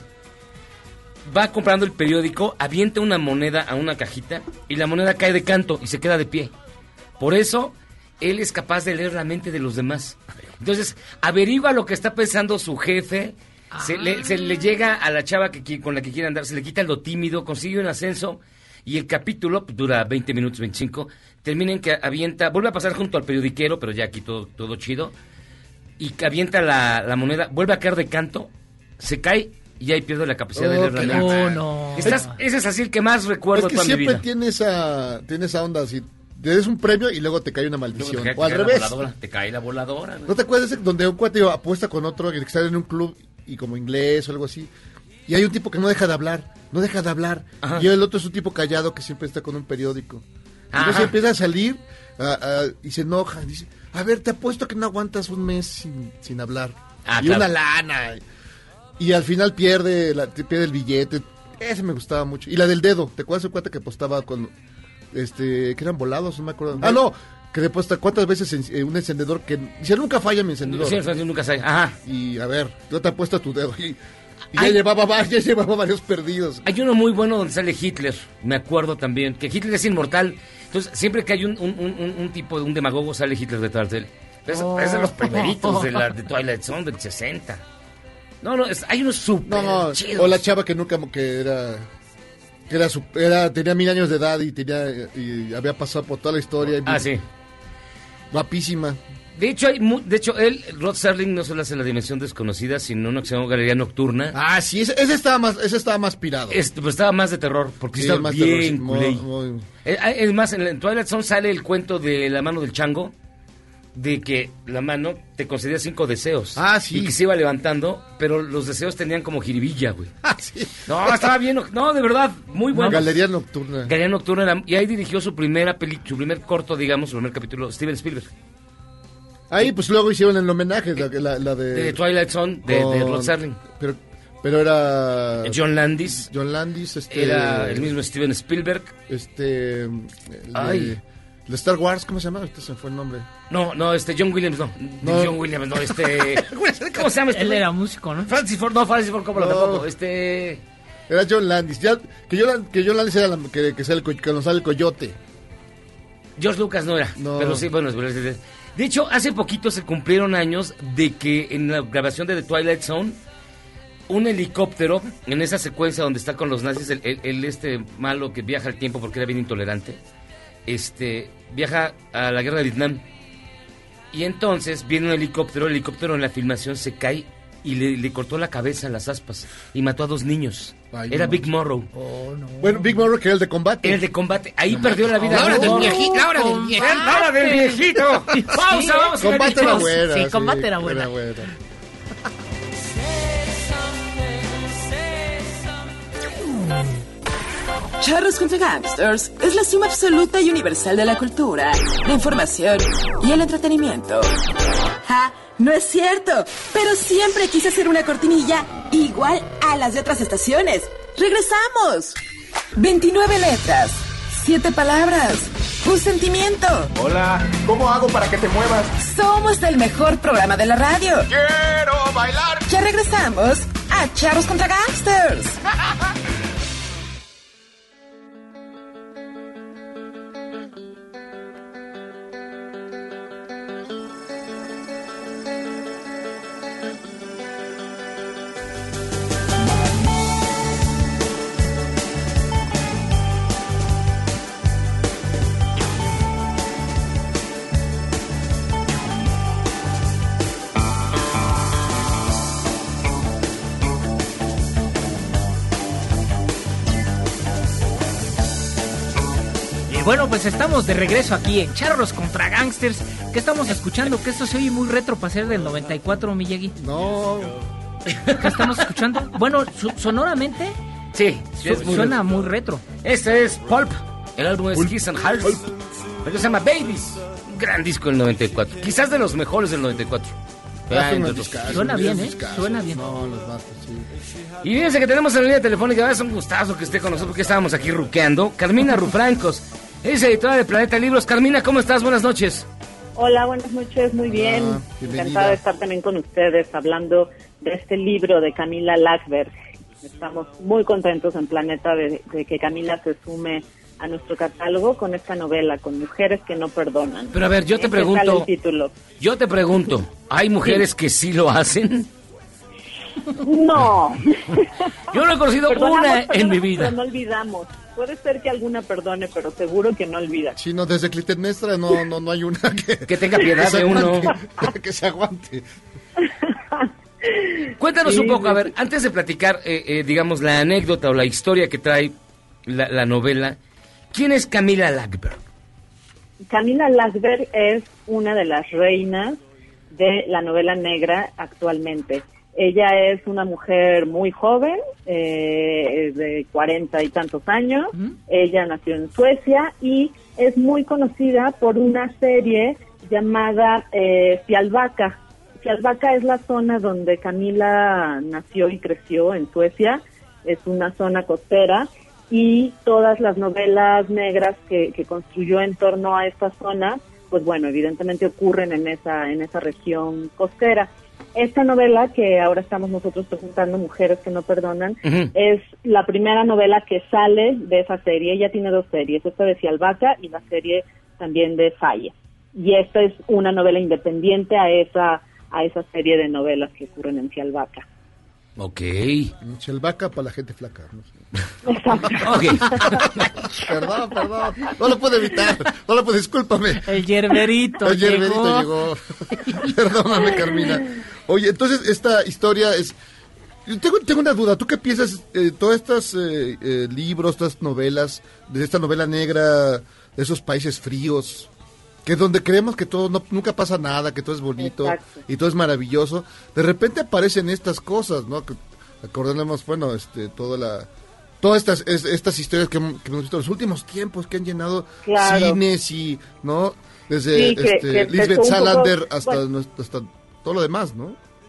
Va comprando el periódico, avienta una moneda a una cajita y la moneda cae de canto y se queda de pie. Por eso, él es capaz de leer la mente de los demás. Entonces, averigua lo que está pensando su jefe, se, le, se le llega a la chava que, qui- con la que quiere andar, se le quita lo tímido, consigue un ascenso y el capítulo pues, dura veinte minutos, veinticinco, termina en que avienta, vuelve a pasar junto al periodiquero, pero ya aquí todo, todo chido, y que avienta la, la moneda, vuelve a caer de canto, se cae y ahí pierde la capacidad de Oh, leer la qué mente. Oh, no. Estás- ese es así el que más recuerdo Es que de toda mi siempre vida. tiene esa, tiene esa onda así. Te des un premio y luego te cae una Luego maldición. te cae- O al te cae la revés. voladora, te cae la voladora. ¿no? ¿No te acuerdas de ese donde un cuate apuesta con otro que está en un club y como inglés o algo así? Y hay un tipo que no deja de hablar, no deja de hablar. Ajá. Y el otro es un tipo callado que siempre está con un periódico. Y Ajá. entonces empieza a salir ah, ah, y se enoja. Y dice, a ver, te apuesto que no aguantas un mes sin, sin hablar. Ah, y claro. una lana. Y al final pierde, la, pierde el billete. Ese me gustaba mucho. Y la del dedo. ¿Te acuerdas de cuate que apostaba con... este que eran volados? No me acuerdo. Ah, no. Que después, ¿cuántas veces en- eh, un encendedor que... Dice, nunca falla mi encendedor. Sí, Francisco, nunca sabe. Ajá. Y a ver, yo te apuesto a tu dedo. Y, y ya, Ay. llevaba, va- ya llevaba varios perdidos. Hay uno muy bueno donde sale Hitler, me acuerdo también, que Hitler es inmortal. Entonces, siempre que hay un, un, un, un- un tipo de un demagogo, sale Hitler detrás de él. Es, Oh. es de los primeritos de, la, de Twilight Zone del sesenta. No, no, es- hay unos súper No, no. chidos. O la chava que nunca, que era... Que era, su- era tenía mil años de edad y tenía y había pasado por toda la historia. Y Ah, sí. Guapísima. De hecho, hay mu- de hecho, él, Rod Serling, no solo hace La Dimensión Desconocida, sino una que se llama Galería Nocturna. Ah, sí, ese, ese estaba más, ese estaba más pirado. Este, pues estaba más de terror, porque Sí, estaba más bien terror, sí, muy- culé. muy- Eh, Es más, en, la- en Twilight Zone sale el cuento de la mano del chango, de que la mano te concedía cinco deseos. Ah, sí. Y que se iba levantando, pero los deseos tenían como jiribilla, güey. Ah, sí. No, estaba bien, no, de verdad, muy bueno. Galería Nocturna. Galería Nocturna, era- y ahí dirigió su primera peli, su primer corto, digamos, su primer capítulo, Steven Spielberg. Ahí, pues luego hicieron el homenaje, la, la- la de... De Twilight Zone, de, de con- Rod Serling. Pero, Pero era... John Landis. John Landis, este... Era el mismo Steven Spielberg. Este... el Ay. De, de Star Wars, ¿cómo se llama? Este se fue el nombre. No, no, este, John Williams, no. No. John Williams, no, este... ¿Cómo se llama este? Él era músico, ¿no? Francis Ford, no, Francis Ford Coppola No. tampoco, este... Era John Landis. Ya, que, John, que John Landis era la, que, que, sale el, co- que nos sale el coyote. George Lucas no era, No. pero sí, bueno, es- es- de hecho, hace poquito se cumplieron años de que en la grabación de The Twilight Zone, un helicóptero, en esa secuencia donde está con los nazis, el, el- el este malo que viaja al tiempo porque era bien intolerante, este, viaja a la guerra de Vietnam, y entonces viene un helicóptero, el helicóptero en la filmación se cae y le, le cortó la cabeza a las aspas y mató a dos niños. Ay, Era no. Big Morrow. Bueno, Big Morrow, que era el de combate. El de combate. Ahí perdió la vida. La hora Big del Morrow. viejito, la hora del viejito. La hora del viejito. Pausa, vamos a ver, Combate era chicos. buena. Sí, Combate era buena. Charros contra Gangsters es la suma absoluta y universal de la cultura, la información y el entretenimiento. ¡Ja! No es cierto, pero siempre quise hacer una cortinilla igual a las de otras estaciones. ¡Regresamos! veintinueve letras, siete palabras, un sentimiento. Hola, ¿cómo hago para que te muevas? Somos el mejor programa de la radio. ¡Quiero bailar! Ya regresamos a Charros contra Gangsters. Bueno, pues estamos de regreso aquí en Charros contra Gangsters. ¿Qué estamos escuchando? Que esto se oye muy retro para ser del noventa y cuatro, Miyagi. No. ¿Qué estamos escuchando? Bueno, su- sonoramente Sí, su- es muy suena retro. muy retro. Este es Pulp. El álbum es Kiss and Hearts. El que se llama Babies. Un gran disco del noventa y cuatro. Quizás de los mejores del noventa y cuatro. Ah, entre otros. Suena bien, ¿eh? Suena bien. No, los vatos, sí. Y fíjense que tenemos en la línea telefónica, es un gustazo que esté con nosotros, porque estábamos aquí ruqueando. Carmina Rufrancos, es editora de Planeta Libros. Carmina, ¿cómo estás? Buenas noches. Hola, buenas noches, muy bien. Hola, bienvenida. Encantada de estar también con ustedes hablando de este libro de Camila Lackberg. Estamos muy contentos en Planeta de, de que Camila se sume a nuestro catálogo con esta novela, con Mujeres que no perdonan. Pero a ver, yo te Ese pregunto- sale el título. Yo te pregunto, ¿hay mujeres que sí lo hacen? No. Yo no he conocido Perdonamos, una en perdonamos, mi vida. pero no olvidamos. Puede ser que alguna perdone, pero seguro que no olvida. Sí, no, desde Clitemnestra no, no, no hay una que... Que tenga piedad se de uno. aguante, que se aguante. Cuéntanos Sí, un poco, sí. a ver, antes de platicar, eh, eh, digamos, la anécdota o la historia que trae la, la novela, ¿quién es Camila Lackberg? Camila Lackberg es una de las reinas de la novela negra actualmente. Ella es una mujer muy joven, eh, de cuarenta y tantos años. Ella nació en Suecia y es muy conocida por una serie llamada eh, Fjällbacka. Fjällbacka es la zona donde Camila nació y creció en Suecia. Es una zona costera y todas las novelas negras que, que construyó en torno a esta zona, pues bueno, evidentemente ocurren en esa en esa región costera. Esta novela que ahora estamos nosotros presentando, Mujeres que no perdonan, Ujú. es la primera novela que sale de esa serie. Ella tiene dos series, esta de Fjällbacka y la serie también de Falla. Y esta es una novela independiente a esa a esa serie de novelas que ocurren en Fjällbacka. Ok. Chelvaca para la gente flaca. ¿no? Ok. Perdón, perdón. No lo puedo evitar. No lo puedo, discúlpame. El yerberito El yerberito llegó. llegó. Perdóname, Carmina. Oye, entonces esta historia es... Yo Tengo, tengo una duda. ¿Tú qué piensas de eh, todos estos eh, eh, libros, estas novelas, de esta novela negra, de esos países fríos, que donde creemos que todo no, nunca pasa nada, que todo es bonito Exacto. y todo es maravilloso? De repente aparecen estas cosas, ¿no? Que, acordemos, bueno, este, toda la... Todas estas, es- estas historias que, hem- que hemos visto en los últimos tiempos, que han llenado Claro. cines y, ¿no? Desde Sí, que- este, que Lisbeth empezó un poco- Salander hasta, bueno. nuestro- hasta todo lo demás, ¿no?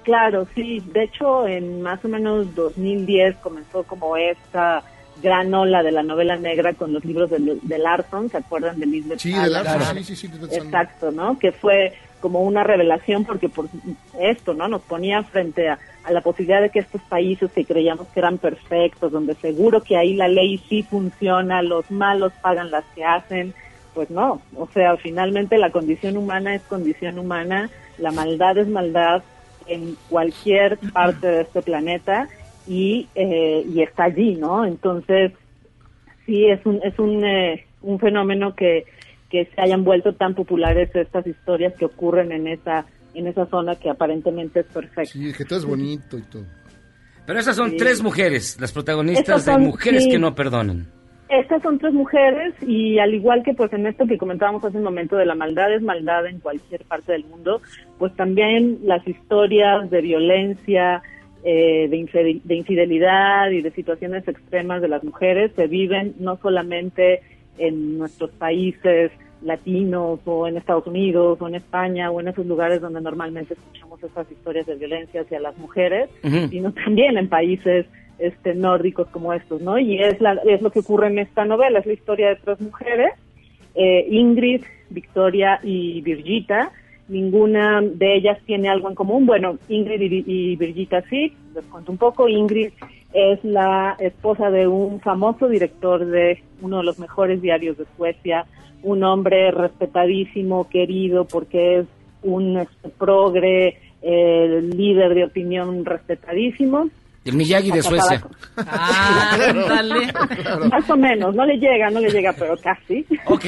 Claro, sí. De hecho, en más o menos dos mil diez comenzó como esta gran ola de la novela negra con los libros de, de Larson, ¿se acuerdan de Lisbeth Sí, Salander? de Larson, sí, sí, sí. Lisbeth Salander. Exacto, ¿no? Que fue como una revelación porque por esto, ¿no? Nos ponía frente a, a la posibilidad de que estos países que creíamos que eran perfectos, donde seguro que ahí la ley sí funciona, los malos pagan las que hacen, pues no. O sea, finalmente la condición humana es condición humana, la maldad es maldad en cualquier parte de este planeta y eh, y está allí, ¿no? Entonces sí es un es un eh, un fenómeno que que se hayan vuelto tan populares estas historias que ocurren en esa en esa zona que aparentemente es perfecta. Sí, que todo es bonito y todo. Pero esas son Sí. tres mujeres, las protagonistas Estas son- de Mujeres sí. que no perdonan. Estas son tres mujeres y al igual que pues en esto que comentábamos hace un momento de la maldad es maldad en cualquier parte del mundo, pues también las historias de violencia, eh, de, infidel- de infidelidad y de situaciones extremas de las mujeres se viven no solamente en nuestros países latinos o en Estados Unidos o en España o en esos lugares donde normalmente escuchamos estas historias de violencia hacia las mujeres, Ujú. sino también en países este nórdicos como estos, ¿no? Y es la es lo que ocurre en esta novela, es la historia de tres mujeres, eh, Ingrid, Victoria y Birgitta. Ninguna de ellas tiene algo en común. Bueno, Ingrid y, y Birgitta sí, les cuento un poco. Ingrid es la esposa de un famoso director de uno de los mejores diarios de Suecia, un hombre respetadísimo, querido, porque es un este, progre, eh, líder de opinión respetadísimo. El Miyagi de Suecia. Ah, ándale. Más o menos, no le llega, no le llega, pero casi. Ok.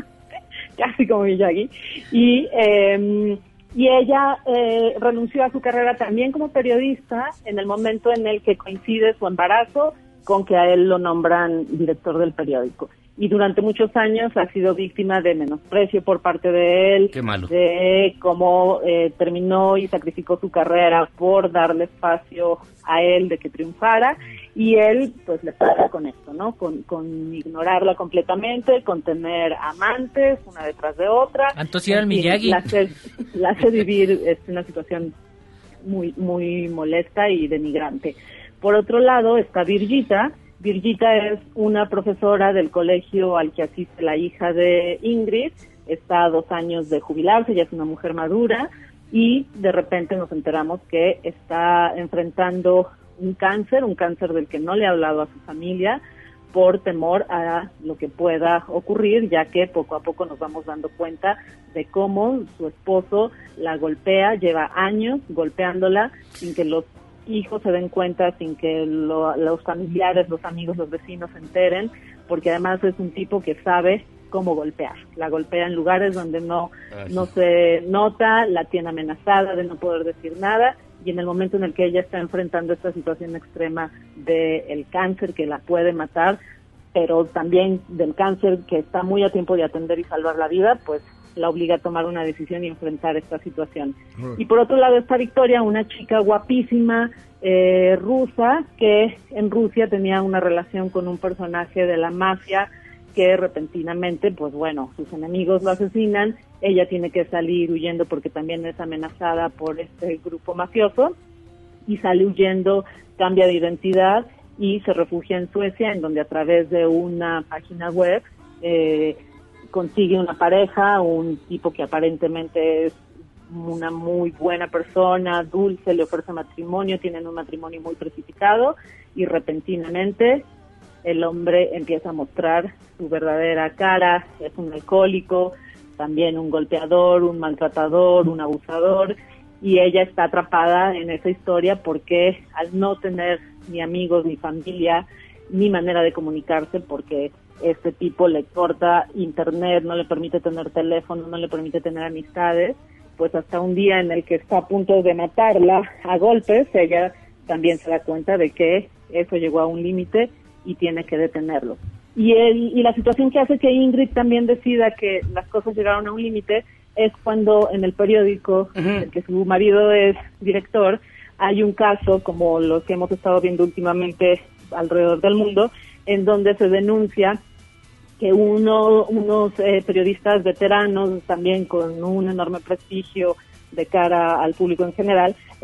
Casi como Miyagi. Y, eh, y ella eh, renunció a su carrera también como periodista en el momento en el que coincide su embarazo con que a él lo nombran director del periódico. Y durante muchos años ha sido víctima de menosprecio por parte de él, Qué malo. de cómo eh, terminó y sacrificó su carrera por darle espacio a él de que triunfara, y él pues le paga con esto, ¿no? Con, con ignorarla completamente, con tener amantes una detrás de otra. Entonces era el En fin, Miyagi. La hace, la hace vivir es una situación muy muy molesta y denigrante. Por otro lado está Birgitta. Birgitta es una profesora del colegio al que asiste la hija de Ingrid, está a dos años de jubilarse, ya es una mujer madura, y de repente nos enteramos que está enfrentando un cáncer, un cáncer del que no le ha hablado a su familia, por temor a lo que pueda ocurrir, ya que poco a poco nos vamos dando cuenta de cómo su esposo la golpea, lleva años golpeándola sin que los hijos se den cuenta, sin que lo, los familiares, los amigos, los vecinos se enteren, porque además es un tipo que sabe cómo golpear. La golpea en lugares donde no, Ay. no se nota, la tiene amenazada de no poder decir nada, y en el momento en el que ella está enfrentando esta situación extrema del cáncer que la puede matar, pero también del cáncer que está muy a tiempo de atender y salvar la vida, pues la obliga a tomar una decisión y enfrentar esta situación. Mm. Y por otro lado está Victoria, una chica guapísima, eh, rusa, que en Rusia tenía una relación con un personaje de la mafia que repentinamente, pues bueno, sus enemigos lo asesinan, ella tiene que salir huyendo porque también es amenazada por este grupo mafioso, y sale huyendo, cambia de identidad y se refugia en Suecia, en donde a través de una página web eh, consigue una pareja, un tipo que aparentemente es una muy buena persona, dulce, le ofrece matrimonio, tienen un matrimonio muy precipitado, y repentinamente el hombre empieza a mostrar su verdadera cara, es un alcohólico, también un golpeador, un maltratador, un abusador, y ella está atrapada en esa historia porque al no tener ni amigos, ni familia, ni manera de comunicarse, porque este tipo le corta internet, no le permite tener teléfono, no le permite tener amistades, pues hasta un día en el que está a punto de matarla a golpes, ella también se da cuenta de que eso llegó a un límite y tiene que detenerlo. Y, el, y la situación que hace que Ingrid también decida que las cosas llegaron a un límite es cuando en el periódico, uh-huh. en el que su marido es director, hay un caso como los que hemos estado viendo últimamente alrededor del mundo, en donde se denuncia que uno, unos eh, periodistas veteranos, también con un enorme prestigio de cara al público en general,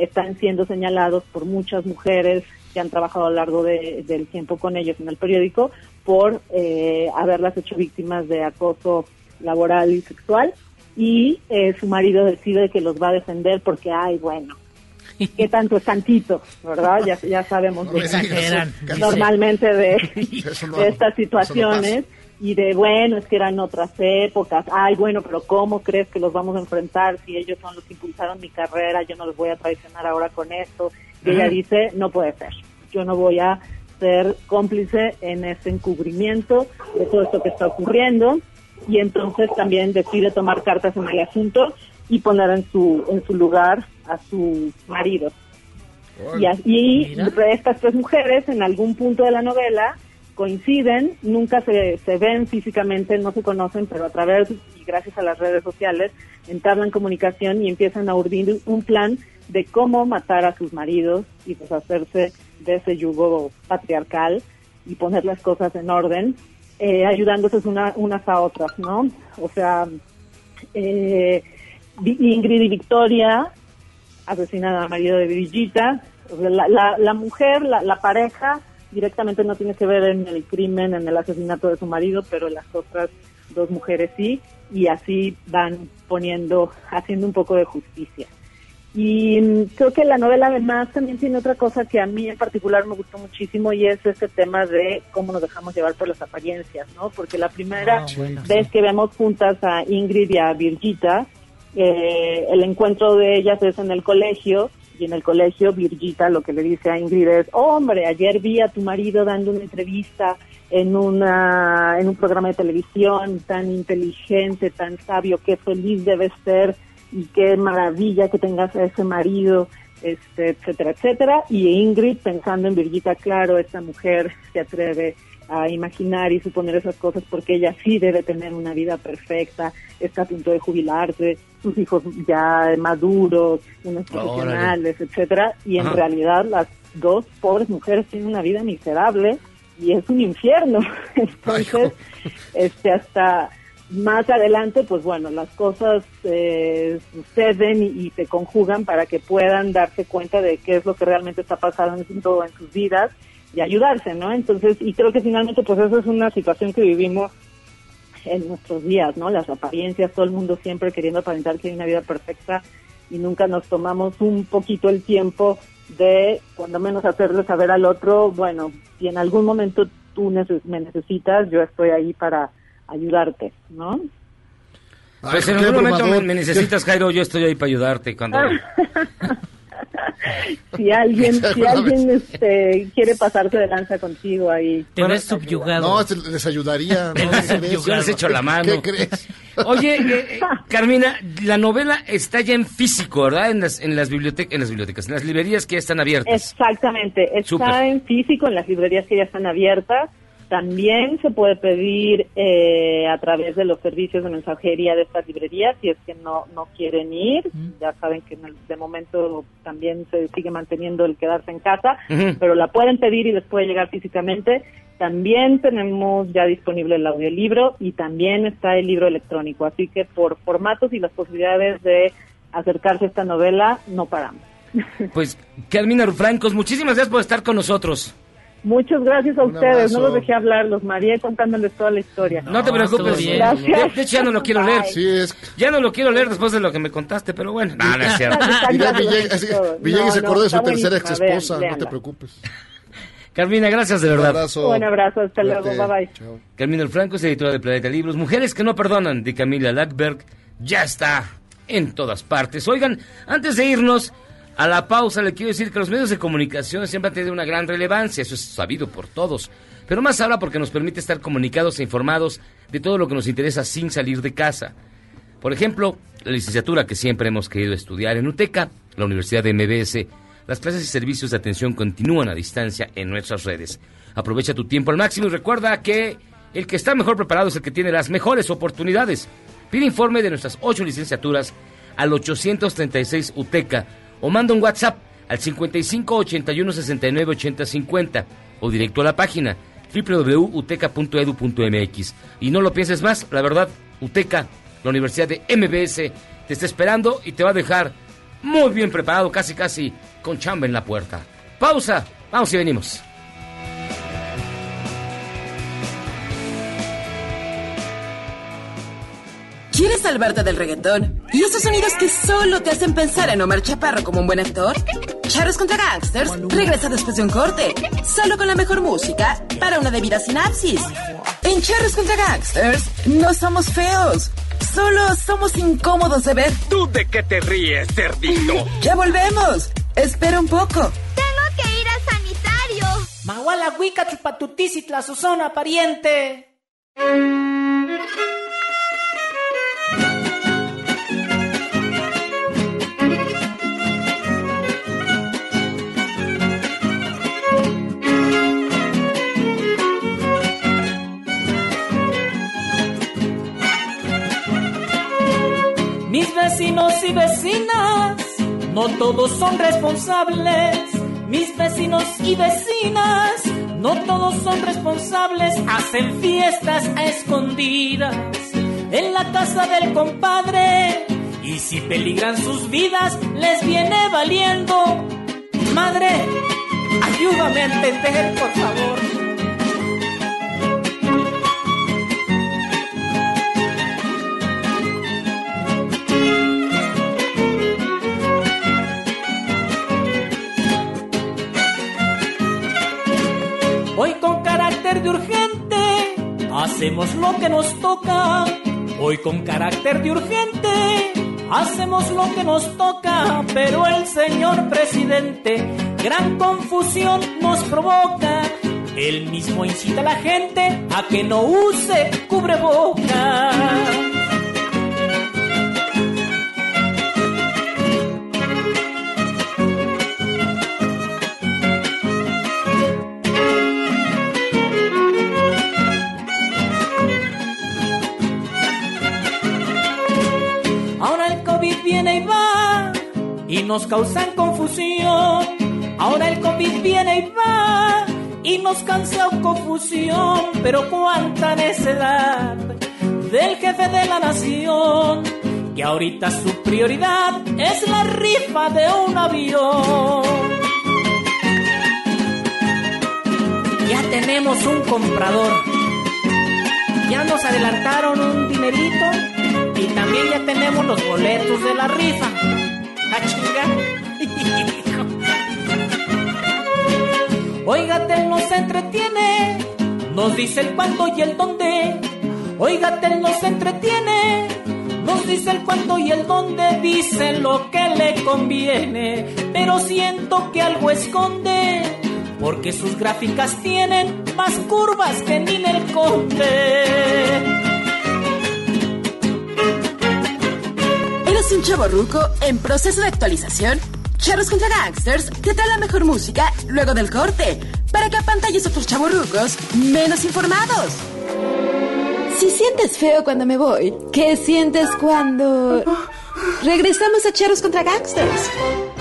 están siendo señalados por muchas mujeres que han trabajado a lo largo de, del tiempo con ellos en el periódico por eh, haberlas hecho víctimas de acoso laboral y sexual, y eh, su marido decide que los va a defender porque, ay, bueno, ¿qué tanto es tantito? ¿Verdad? Ya, ya sabemos No de, exageran. normalmente de, no, de estas eso situaciones. Y de, bueno, es que eran otras épocas. Ay, bueno, pero ¿cómo crees que los vamos a enfrentar si ellos son los que impulsaron mi carrera? Yo no los voy a traicionar ahora con esto. Y ella dice, no puede ser. Yo no voy a ser cómplice en este encubrimiento de todo esto que está ocurriendo. Y entonces también decide tomar cartas en el asunto y poner en su en su lugar a su marido. Y, y estas tres mujeres en algún punto de la novela coinciden, nunca se, se ven físicamente, no se conocen, pero a través y gracias a las redes sociales entablan comunicación y empiezan a urdir un plan de cómo matar a sus maridos y deshacerse de ese yugo patriarcal y poner las cosas en orden, eh, ayudándose una, unas a otras, ¿no? O sea, eh, Ingrid y Victoria asesinan al marido de Brigitta. La, la, la mujer, la, la pareja, directamente no tiene que ver en el crimen, en el asesinato de su marido, pero las otras dos mujeres sí, y así van poniendo, haciendo un poco de justicia. Y mm, creo que la novela además también tiene otra cosa que a mí en particular me gustó muchísimo, y es este tema de cómo nos dejamos llevar por las apariencias, ¿no? Porque la primera Ah, bueno, vez sí. que vemos juntas a Ingrid y a Brigitta, eh, el encuentro de ellas es en el colegio, y en el colegio Brigitta lo que le dice a Ingrid es, hombre, ayer vi a tu marido dando una entrevista en una en un programa de televisión, tan inteligente, tan sabio, qué feliz debes ser y qué maravilla que tengas a ese marido, este, etcétera, etcétera. Y Ingrid pensando en Brigitta, claro, esta mujer se atreve a imaginar y suponer esas cosas porque ella sí debe tener una vida perfecta, está a punto de jubilarse, sus hijos ya maduros, unos profesionales, etcétera, y en Ajá. realidad las dos pobres mujeres tienen una vida miserable y es un infierno. Entonces, este hasta más adelante, pues bueno, las cosas eh, suceden y, y se conjugan para que puedan darse cuenta de qué es lo que realmente está pasando en, todo en sus vidas y ayudarse, ¿no? Entonces, y creo que finalmente pues eso es una situación que vivimos en nuestros días, ¿no? Las apariencias, todo el mundo siempre queriendo aparentar que hay una vida perfecta y nunca nos tomamos un poquito el tiempo de, cuando menos, hacerle saber al otro, bueno, si en algún momento tú neces- me necesitas, yo estoy ahí para ayudarte, ¿no? Pues Ay, en qué algún momento me, abrumador. me necesitas, Jairo, yo estoy ahí para ayudarte cuando... Si alguien, si alguien este, quiere pasarse de lanza contigo ahí. Te ves subyugado. No, te- les ayudaría. ¿no? Te ves ¿Qué crees? Yo les echo la mano. ¿Qué crees? Oye, eh, eh, Carmina, la novela está ya en físico, ¿verdad? En las, en las bibliotecas, en las bibliotecas, en las librerías que ya están abiertas. Exactamente, está Súper. en físico en las librerías que ya están abiertas. También se puede pedir eh, a través de los servicios de mensajería de estas librerías si es que no no quieren ir. Ya saben que en el- de momento también se sigue manteniendo el quedarse en casa, Ujú. pero la pueden pedir y les puede llegar físicamente. También tenemos ya disponible el audiolibro y también está el libro electrónico. Así que por formatos y las posibilidades de acercarse a esta novela, no paramos. Pues, Carmina Rufrancos, muchísimas gracias por estar con nosotros. Muchas gracias a Un ustedes, abrazo. no los dejé hablar, los mareé contándoles toda la historia. No, te No, preocupes. estuvo bien. Gracias. De, de hecho, ya no lo quiero leer. Sí, es. Ya no lo quiero leer después de lo que me contaste, pero bueno. No, no es cierto. Mira, Villegas, así que No, Villegas se no, acordó de su está tercera buenísima, ex esposa, vean, no te véanla. preocupes. Carmina, gracias de Un verdad. abrazo. Un abrazo, hasta luego, Cuídate. bye bye. Chao. Carmina Franco es editora de Planeta Libros. Mujeres que no perdonan, de Camila Lackberg, ya está en todas partes. Oigan, antes de irnos a la pausa, le quiero decir que los medios de comunicación siempre han tenido una gran relevancia, eso es sabido por todos. Pero más ahora porque nos permite estar comunicados e informados de todo lo que nos interesa sin salir de casa. Por ejemplo, la licenciatura que siempre hemos querido estudiar en UTECA, la Universidad de M B S. Las clases y servicios de atención continúan a distancia en nuestras redes. Aprovecha tu tiempo al máximo y recuerda que el que está mejor preparado es el que tiene las mejores oportunidades. Pide informe de nuestras ocho licenciaturas al ochocientos treinta y seis UTECA o manda un WhatsApp al cincuenta y cinco ochenta y uno sesenta y nueve ochenta cincuenta o directo a la página doble u doble u doble u punto uteca punto edu punto m x. Y no lo pienses más, la verdad, UTECA, la Universidad de M B S, te está esperando y te va a dejar muy bien preparado, casi casi con chamba en la puerta. Pausa, vamos y venimos. ¿Quieres salvarte del reggaetón? ¿Y esos sonidos que solo te hacen pensar en Omar Chaparro como un buen actor? Charros contra Gangsters regresa después de un corte, solo con la mejor música para una debida sinapsis. En Charros contra Gangsters no somos feos, solo somos incómodos de ver. ¿Tú de qué te ríes, cerdito? ¡Ya volvemos! Espera un poco. Tengo que ir al sanitario. Mahuala Huicatl Patutisit la Susona pariente. Mis vecinos y vecinas, no todos son responsables. Mis vecinos y vecinas, no todos son responsables. Hacen fiestas a escondidas en la casa del compadre. Y si peligran sus vidas, les viene valiendo. Madre, ayúdame a entender, por favor. Hoy con carácter de urgente hacemos lo que nos toca. Hoy con carácter de urgente hacemos lo que nos toca. Pero el señor presidente gran confusión nos provoca. Él mismo incita a la gente a que no use cubrebocas. Viene y va y nos causan confusión. Ahora el COVID viene y va y nos causa confusión. Pero cuánta necedad del jefe de la nación, que ahorita su prioridad es la rifa de un avión. Ya tenemos un comprador, ya nos adelantaron un dinerito. Y también ya tenemos los boletos de la rifa. ¡A chingar! Oígate, nos entretiene, nos dice el cuándo y el dónde. Oígate, nos entretiene, nos dice el cuándo y el dónde. Dice lo que le conviene, pero siento que algo esconde, porque sus gráficas tienen más curvas que Ninel Conde. ¿Eres un chavorruco en proceso de actualización? Charros contra Gangsters te trae la mejor música luego del corte, para que apantalles a otros chavorrucos menos informados. Si sientes feo cuando me voy, ¿qué sientes cuando regresamos a Charros contra Gangsters?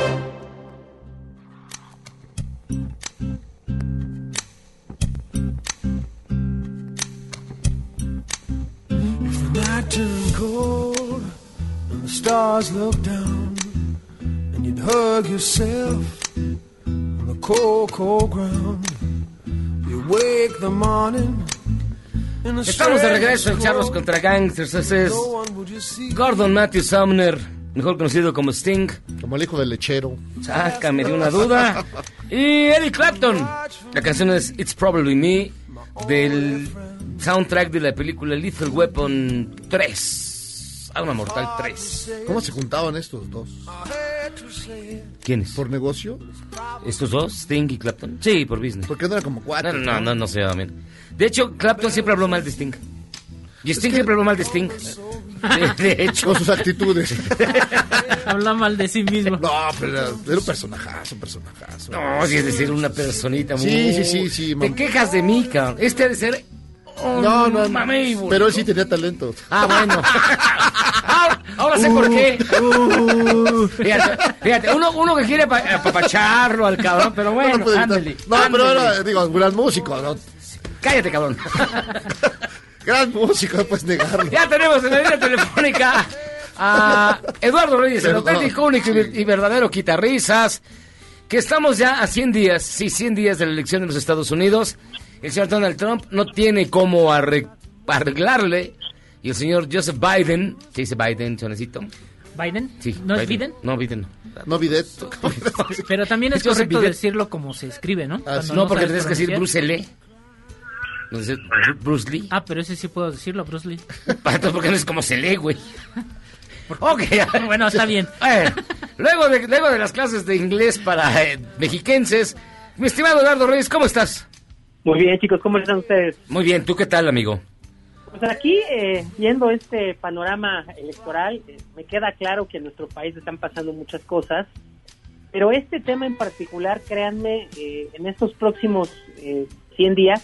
Stars look down and you'd hug yourself on the cold, cold ground. You wake the morning. Estamos de regreso en Charros contra Gangsters. Ese es Gordon Matthew Sumner, mejor conocido como Sting. Como el hijo del lechero. Sácame de una duda. Y Eric Clapton. La canción es It's Probably Me, del soundtrack de la película Lethal Weapon tres. Arma Mortal tres. ¿Cómo se juntaban estos dos? ¿Quiénes? ¿Por negocio? ¿Estos dos? ¿Sting y Clapton? Sí, por business. ¿Por qué no eran como cuatro? No, no, no, no se va bien. De hecho, Clapton siempre habló mal de Sting. Y Sting es que... siempre habló mal de Sting. De, de hecho. Con sus actitudes. Habla mal de sí mismo. No, pero era, era un personajazo, un personajazo. No, si es decir, una personita muy... Sí, sí, sí, sí. Te quejas de mí, cabrón. Este ha de ser... Oh, no, no, mami, pero él sí tenía talento. Ah, bueno. ahora, ahora sé uh, por qué. Uh, fíjate, fíjate, uno, uno que quiere apapacharlo al cabrón, pero bueno, no, no, ándale, no ándale. Pero era, digo, un gran músico, ¿no? Cállate, cabrón. Gran músico, no puedes negarlo. Ya tenemos en la línea telefónica a Eduardo Reyes, el auténtico, único y verdadero quitarrisas, que estamos ya a cien días, sí, cien días de la elección de los Estados Unidos. El señor Donald Trump no tiene cómo arreglarle, y el señor Joseph Biden, ¿se dice Biden, Chonecito? ¿Biden? Sí. ¿No Biden. es Biden? No, Biden no. No, Bidet. Pero también es Joseph correcto Bidet. decirlo como se escribe, ¿no? Ah, Cuando no, porque sabes tienes que decir pronunciar. Bruce Lee. No dice Bruce Lee. Ah, pero ese sí puedo decirlo, Bruce Lee. Porque no es como se lee, güey. Ok. Bueno, está bien. Eh, luego, de, luego de las clases de inglés para eh, mexiquenses, mi estimado Eduardo Reyes, ¿cómo estás? Muy bien, chicos, ¿cómo están ustedes? Muy bien, ¿tú qué tal, amigo? Pues aquí, eh, viendo este panorama electoral, eh, me queda claro que en nuestro país están pasando muchas cosas, pero este tema en particular, créanme, eh, en estos próximos eh, cien días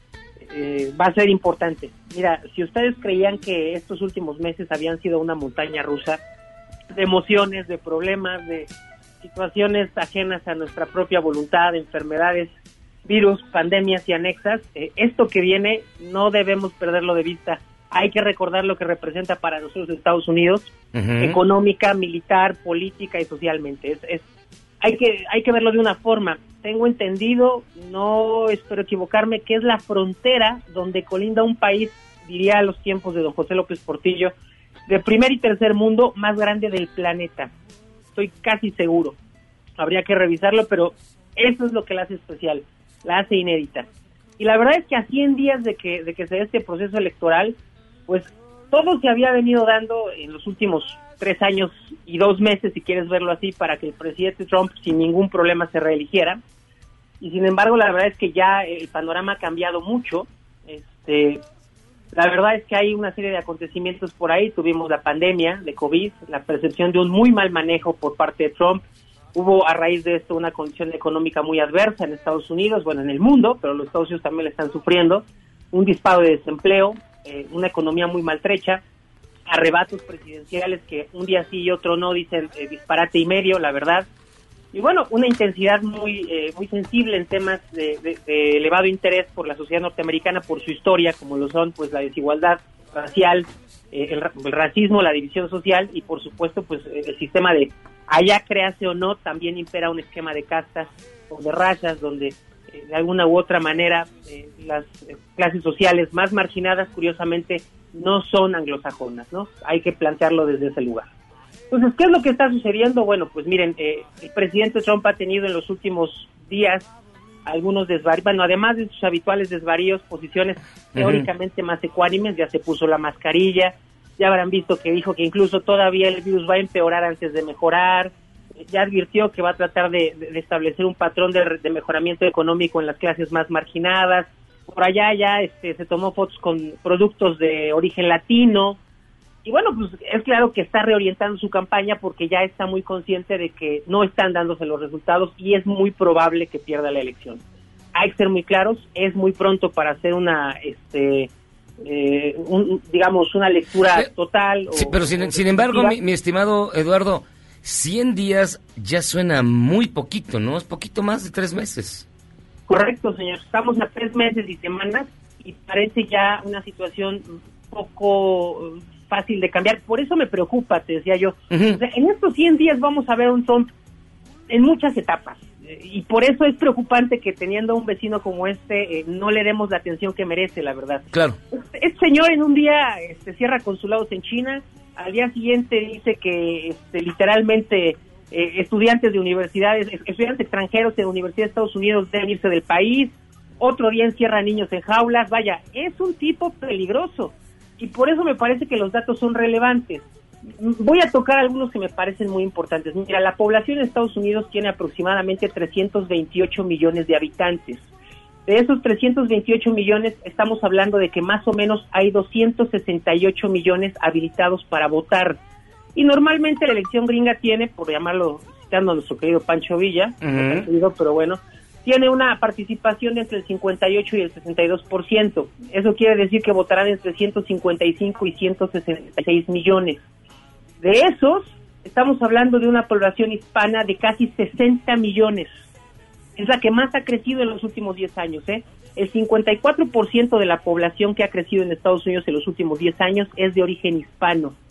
eh, va a ser importante. Mira, si ustedes creían que estos últimos meses habían sido una montaña rusa de emociones, de problemas, de situaciones ajenas a nuestra propia voluntad, de enfermedades, virus, pandemias y anexas, eh, esto que viene no debemos perderlo de vista. Hay que recordar lo que representa para nosotros Estados Unidos, uh-huh. económica, militar, política y socialmente. Es, es, hay que hay que verlo de una forma. Tengo entendido, no espero equivocarme, que es la frontera donde colinda un país, diría a los tiempos de don José López Portillo, de primer y tercer mundo más grande del planeta. Estoy casi seguro. Habría que revisarlo, pero eso es lo que la hace especial. La hace inédita. Y la verdad es que a cien días de que de que se dé este proceso electoral, pues todo se había venido dando en los últimos tres años y dos meses, si quieres verlo así, para que el presidente Trump sin ningún problema se reeligiera. Y sin embargo, la verdad es que ya el panorama ha cambiado mucho. Este, la verdad es que hay una serie de acontecimientos por ahí. Tuvimos la pandemia de COVID, la percepción de un muy mal manejo por parte de Trump. Hubo a raíz de esto una condición económica muy adversa en Estados Unidos, bueno, en el mundo, pero los Estados Unidos también la están sufriendo, un disparo de desempleo, eh, una economía muy maltrecha, arrebatos presidenciales que un día sí y otro no, dicen eh, disparate y medio, la verdad, y bueno, una intensidad muy eh, muy sensible en temas de, de, de elevado interés por la sociedad norteamericana, por su historia, como lo son pues la desigualdad racial, eh, el, el racismo, la división social y por supuesto pues el sistema de allá créase o no, también impera un esquema de castas o de razas donde eh, de alguna u otra manera eh, las eh, clases sociales más marginadas curiosamente no son anglosajonas, ¿no? Hay que plantearlo desde ese lugar. Entonces, ¿qué es lo que está sucediendo? Bueno, pues miren, eh, el presidente Trump ha tenido en los últimos días algunos desvaríos, bueno, además de sus habituales desvaríos, posiciones uh-huh. teóricamente más ecuánimes, ya se puso la mascarilla, ya habrán visto que dijo que incluso todavía el virus va a empeorar antes de mejorar, ya advirtió que va a tratar de, de establecer un patrón de, de mejoramiento económico en las clases más marginadas, por allá ya este, se tomó fotos con productos de origen latino, y bueno, pues es claro que está reorientando su campaña porque ya está muy consciente de que no están dándose los resultados y es muy probable que pierda la elección. Hay que ser muy claros, es muy pronto para hacer una... este Eh, un, digamos, una lectura total. Sí, o, pero sin, o sin embargo, mi, mi estimado Eduardo, cien días ya suena muy poquito, ¿no? Es poquito más de tres meses. Correcto, señor. Estamos a tres meses y semanas y parece ya una situación poco fácil de cambiar. Por eso me preocupa, te decía yo. Uh-huh. O sea, en estos cien días vamos a ver un Trump en muchas etapas. Y por eso es preocupante que teniendo un vecino como este eh, no le demos la atención que merece, la verdad. Claro. Este, este señor en un día este, cierra consulados en China, al día siguiente dice que este, literalmente eh, estudiantes de universidades, estudiantes extranjeros de universidades de Estados Unidos deben irse del país, otro día encierra niños en jaulas, vaya, es un tipo peligroso y por eso me parece que los datos son relevantes. Voy a tocar algunos que me parecen muy importantes. Mira, la población de Estados Unidos tiene aproximadamente trescientos veintiocho millones de habitantes. De esos trescientos veintiocho millones, estamos hablando de que más o menos hay doscientos sesenta y ocho millones habilitados para votar. Y normalmente la elección gringa tiene, por llamarlo, citando a nuestro querido Pancho Villa, uh-huh. pero bueno, tiene una participación de entre el cincuenta y ocho y el sesenta y dos por ciento. Eso quiere decir que votarán entre ciento cincuenta y cinco y ciento sesenta y seis millones. De esos, estamos hablando de una población hispana de casi sesenta millones. Es la que más ha crecido en los últimos diez años, ¿eh? El cincuenta y cuatro por ciento de la población que ha crecido en Estados Unidos en los últimos diez años es de origen hispano.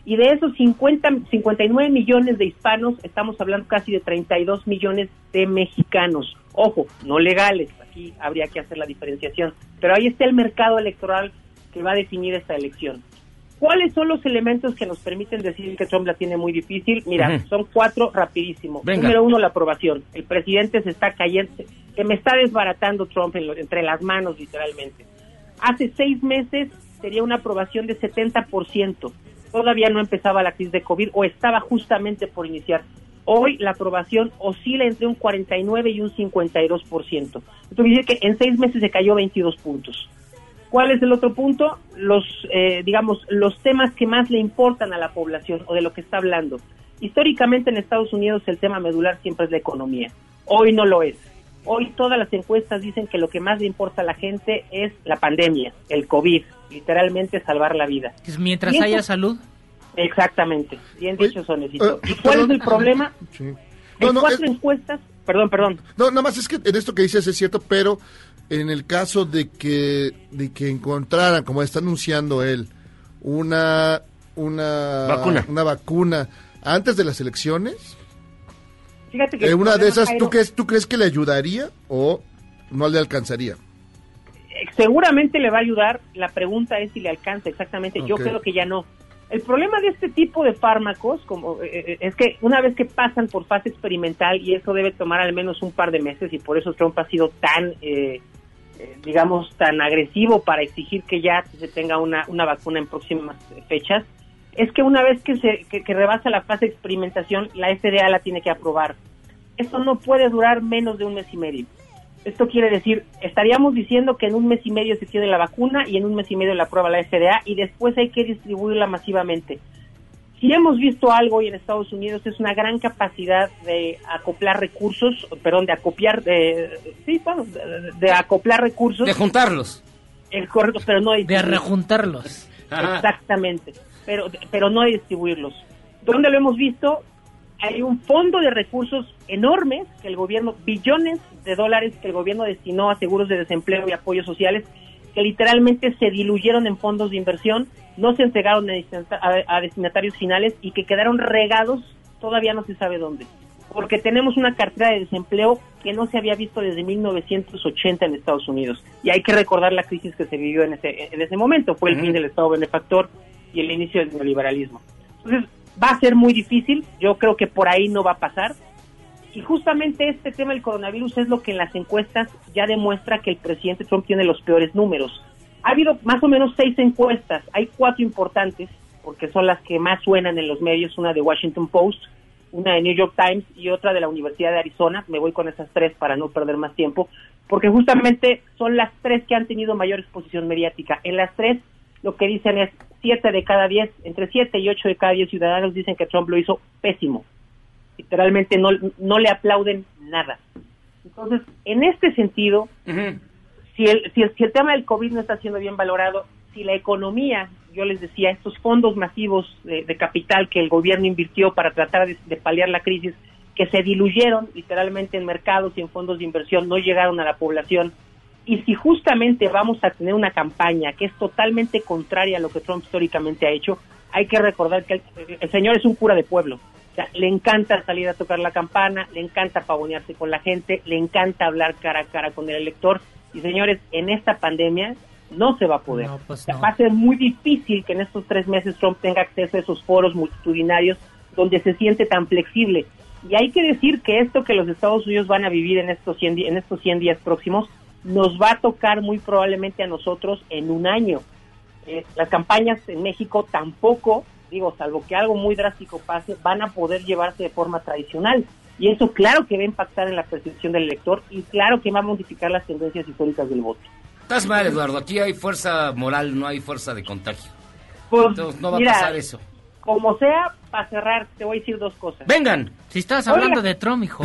Y de esos cincuenta, cincuenta y nueve millones de hispanos, estamos hablando casi de treinta y dos millones de mexicanos. Ojo, no legales, aquí habría que hacer la diferenciación. Pero ahí está el mercado electoral que va a definir esta elección. ¿Cuáles son los elementos que nos permiten decir que Trump la tiene muy difícil? Mira, uh-huh. son cuatro rapidísimo. Venga. Número uno, la aprobación. El presidente se está cayendo, se me está desbaratando Trump en lo, entre las manos, literalmente. Hace seis meses sería una aprobación de setenta por ciento. Todavía no empezaba la crisis de COVID o estaba justamente por iniciar. Hoy la aprobación oscila entre un cuarenta y nueve y un cincuenta y dos por ciento. Esto quiere decir que en seis meses se cayó veintidós puntos. ¿Cuál es el otro punto? Los, eh, digamos, los temas que más le importan a la población o de lo que está hablando. Históricamente en Estados Unidos el tema medular siempre es la economía. Hoy no lo es. Hoy todas las encuestas dicen que lo que más le importa a la gente es la pandemia, el COVID, literalmente salvar la vida. Mientras haya eso, salud. Exactamente, bien dicho, Sonecito. ¿Y cuál perdón, es el problema? Sí. No, en no, cuatro es, encuestas, perdón, perdón. No, nada más es que en esto que dices es cierto, pero en el caso de que de que encontraran, como está anunciando él, una una vacuna, una vacuna antes de las elecciones, fíjate que eh, una de esas, ¿tú crees, ¿tú crees que le ayudaría o no le alcanzaría? Seguramente le va a ayudar, la pregunta es si le alcanza exactamente, okay. Yo creo que ya no. El problema de este tipo de fármacos como eh, es que una vez que pasan por fase experimental, y eso debe tomar al menos un par de meses, y por eso Trump ha sido tan, eh, eh, digamos, tan agresivo para exigir que ya se tenga una, una vacuna en próximas fechas, es que una vez que se que, que rebasa la fase de experimentación, la F D A la tiene que aprobar. Eso no puede durar menos de un mes y medio. Esto quiere decir, estaríamos diciendo que en un mes y medio se tiene la vacuna y en un mes y medio la aprueba la F D A y después hay que distribuirla masivamente. Si hemos visto algo hoy en Estados Unidos es una gran capacidad de acoplar recursos, perdón, de acopiar, de, sí, bueno, de, de acoplar recursos. De juntarlos. El correcto, pero no de De rejuntarlos. Exactamente, pero, pero no de distribuirlos. ¿Dónde lo hemos visto? Hay un fondo de recursos enormes que el gobierno, billones de dólares que el gobierno destinó a seguros de desempleo y apoyos sociales, que literalmente se diluyeron en fondos de inversión, no se entregaron a destinatarios finales y que quedaron regados, todavía no se sabe dónde. Porque tenemos una cartera de desempleo que no se había visto desde mil novecientos ochenta en Estados Unidos. Y hay que recordar la crisis que se vivió en ese, en ese momento. Fue el uh-huh. fin del Estado benefactor y el inicio del neoliberalismo. Entonces, va a ser muy difícil, yo creo que por ahí no va a pasar, y justamente este tema del coronavirus es lo que en las encuestas ya demuestra que el presidente Trump tiene los peores números. Ha habido más o menos seis encuestas, hay cuatro importantes, porque son las que más suenan en los medios, una de Washington Post, una de New York Times y otra de la Universidad de Arizona. Me voy con esas tres para no perder más tiempo, porque justamente son las tres que han tenido mayor exposición mediática. En las tres lo que dicen es siete de cada diez, entre siete y ocho de cada diez ciudadanos dicen que Trump lo hizo pésimo. Literalmente no, no le aplauden nada. Entonces, en este sentido, uh-huh. si, el, si, el, si el tema del COVID no está siendo bien valorado, si la economía, yo les decía, estos fondos masivos de, de capital que el gobierno invirtió para tratar de, de paliar la crisis, que se diluyeron literalmente en mercados y en fondos de inversión, no llegaron a la población, y si justamente vamos a tener una campaña que es totalmente contraria a lo que Trump históricamente ha hecho, hay que recordar que el, el señor es un cura de pueblo. O sea, le encanta salir a tocar la campana, le encanta pavonearse con la gente, le encanta hablar cara a cara con el elector. Y señores, en esta pandemia no se va a poder. No, pues no. Va a ser muy difícil que en estos tres meses Trump tenga acceso a esos foros multitudinarios donde se siente tan flexible. Y hay que decir que esto que los Estados Unidos van a vivir en estos cien, en estos cien días próximos nos va a tocar muy probablemente a nosotros en un año. Eh, las campañas en México tampoco, digo, salvo que algo muy drástico pase, van a poder llevarse de forma tradicional. Y eso claro que va a impactar en la percepción del elector y claro que va a modificar las tendencias históricas del voto. Estás mal, Eduardo. Aquí hay fuerza moral, no hay fuerza de contagio. Pues, Entonces no va mira, a pasar eso. Como sea, para cerrar, te voy a decir dos cosas. Vengan. Si estás hablando la... de Trump, hijo.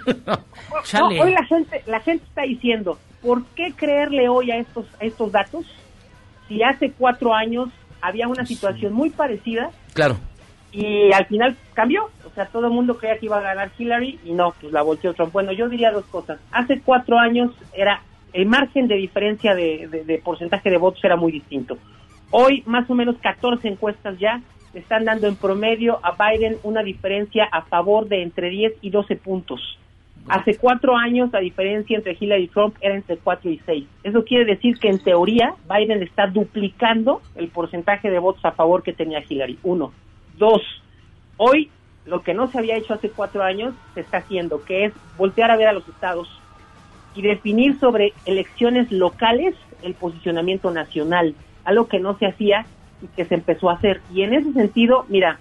no, hoy la gente, la gente está diciendo, ¿por qué creerle hoy a estos, a estos datos? Si hace cuatro años había una situación muy parecida. Claro. Y al final cambió. O sea, todo el mundo creía que iba a ganar Hillary y no, pues la volteó Trump. Bueno, yo diría dos cosas. Hace cuatro años era el margen de diferencia de, de, de porcentaje de votos era muy distinto. Hoy, más o menos catorce encuestas ya le están dando en promedio a Biden una diferencia a favor de entre diez y doce puntos. Hace cuatro años la diferencia entre Hillary y Trump era entre cuatro y seis. Eso quiere decir que en teoría Biden está duplicando el porcentaje de votos a favor que tenía Hillary. Uno. Dos. Hoy lo que no se había hecho hace cuatro años se está haciendo, que es voltear a ver a los estados y definir sobre elecciones locales el posicionamiento nacional, algo que no se hacía y que se empezó a hacer. Y en ese sentido, mira,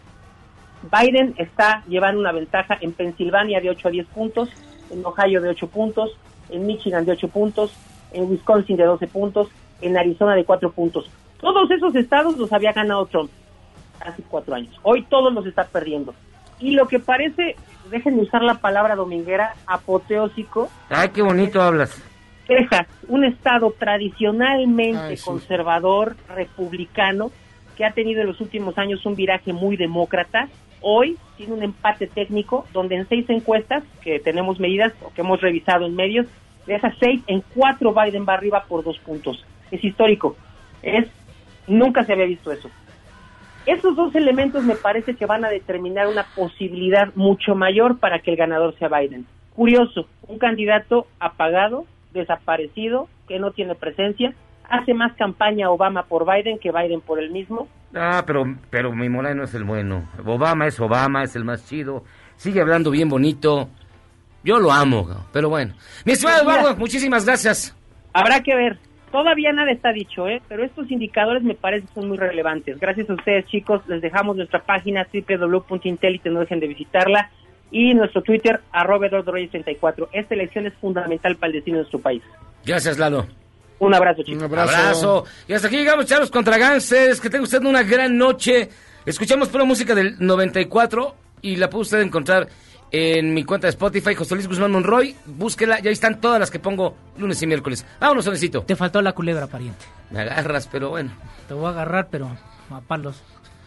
Biden está llevando una ventaja en Pensilvania de ocho a diez puntos, en Ohio de ocho puntos, en Michigan de ocho puntos, en Wisconsin de doce puntos, en Arizona de cuatro puntos. Todos esos estados los había ganado Trump hace cuatro años. Hoy todos los está perdiendo. Y lo que parece, déjenme usar la palabra dominguera, apoteósico. Ay, qué bonito hablas. Texas, un estado tradicionalmente Ay, sí. conservador, republicano, que ha tenido en los últimos años un viraje muy demócrata, hoy tiene un empate técnico donde en seis encuestas que tenemos medidas o que hemos revisado en medios, de esas seis, en cuatro Biden va arriba por dos puntos. Es histórico. Es nunca se había visto eso. Esos dos elementos me parece que van a determinar una posibilidad mucho mayor para que el ganador sea Biden. Curioso, un candidato apagado, desaparecido, que no tiene presencia, hace más campaña Obama por Biden que Biden por él mismo. Ah, pero, pero mi Moreno es el bueno. Obama es Obama, es el más chido. Sigue hablando bien bonito. Yo lo amo, pero bueno. Mi estimado Pues Eduardo, muchísimas gracias. Habrá que ver. Todavía nada está dicho, ¿eh? Pero estos indicadores me parecen son muy relevantes. Gracias a ustedes, chicos. Les dejamos nuestra página doble u doble u doble u punto intelite, no dejen de visitarla. Y nuestro Twitter, arroba Eduardo Reyes treinta y cuatro. Esta elección es fundamental para el destino de nuestro país. Gracias, Lalo. Un abrazo, chicos. Un abrazo. abrazo. Y hasta aquí llegamos, Charlos contra Gangsters. Que tenga usted una gran noche. Escuchamos pura música del noventa y cuatro y la puede usted encontrar en mi cuenta de Spotify, José Luis Guzmán Monroy. Búsquela, ya ahí están todas las que pongo lunes y miércoles. Vámonos, Solecito. Te faltó la culebra, pariente. Me agarras, pero bueno. Te voy a agarrar, pero a palos.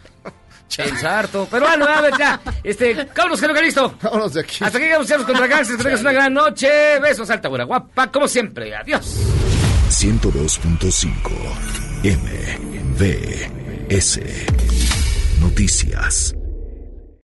Pensarto. Pero bueno, a ver, ya. Este, vámonos, que no listo. Vámonos de aquí. Hasta aquí llegamos, Charlos contra Gangsters. Que tengas una gran noche. Besos, alta, buena, guapa, como siempre. Adiós. ciento dos punto cinco M V S Noticias.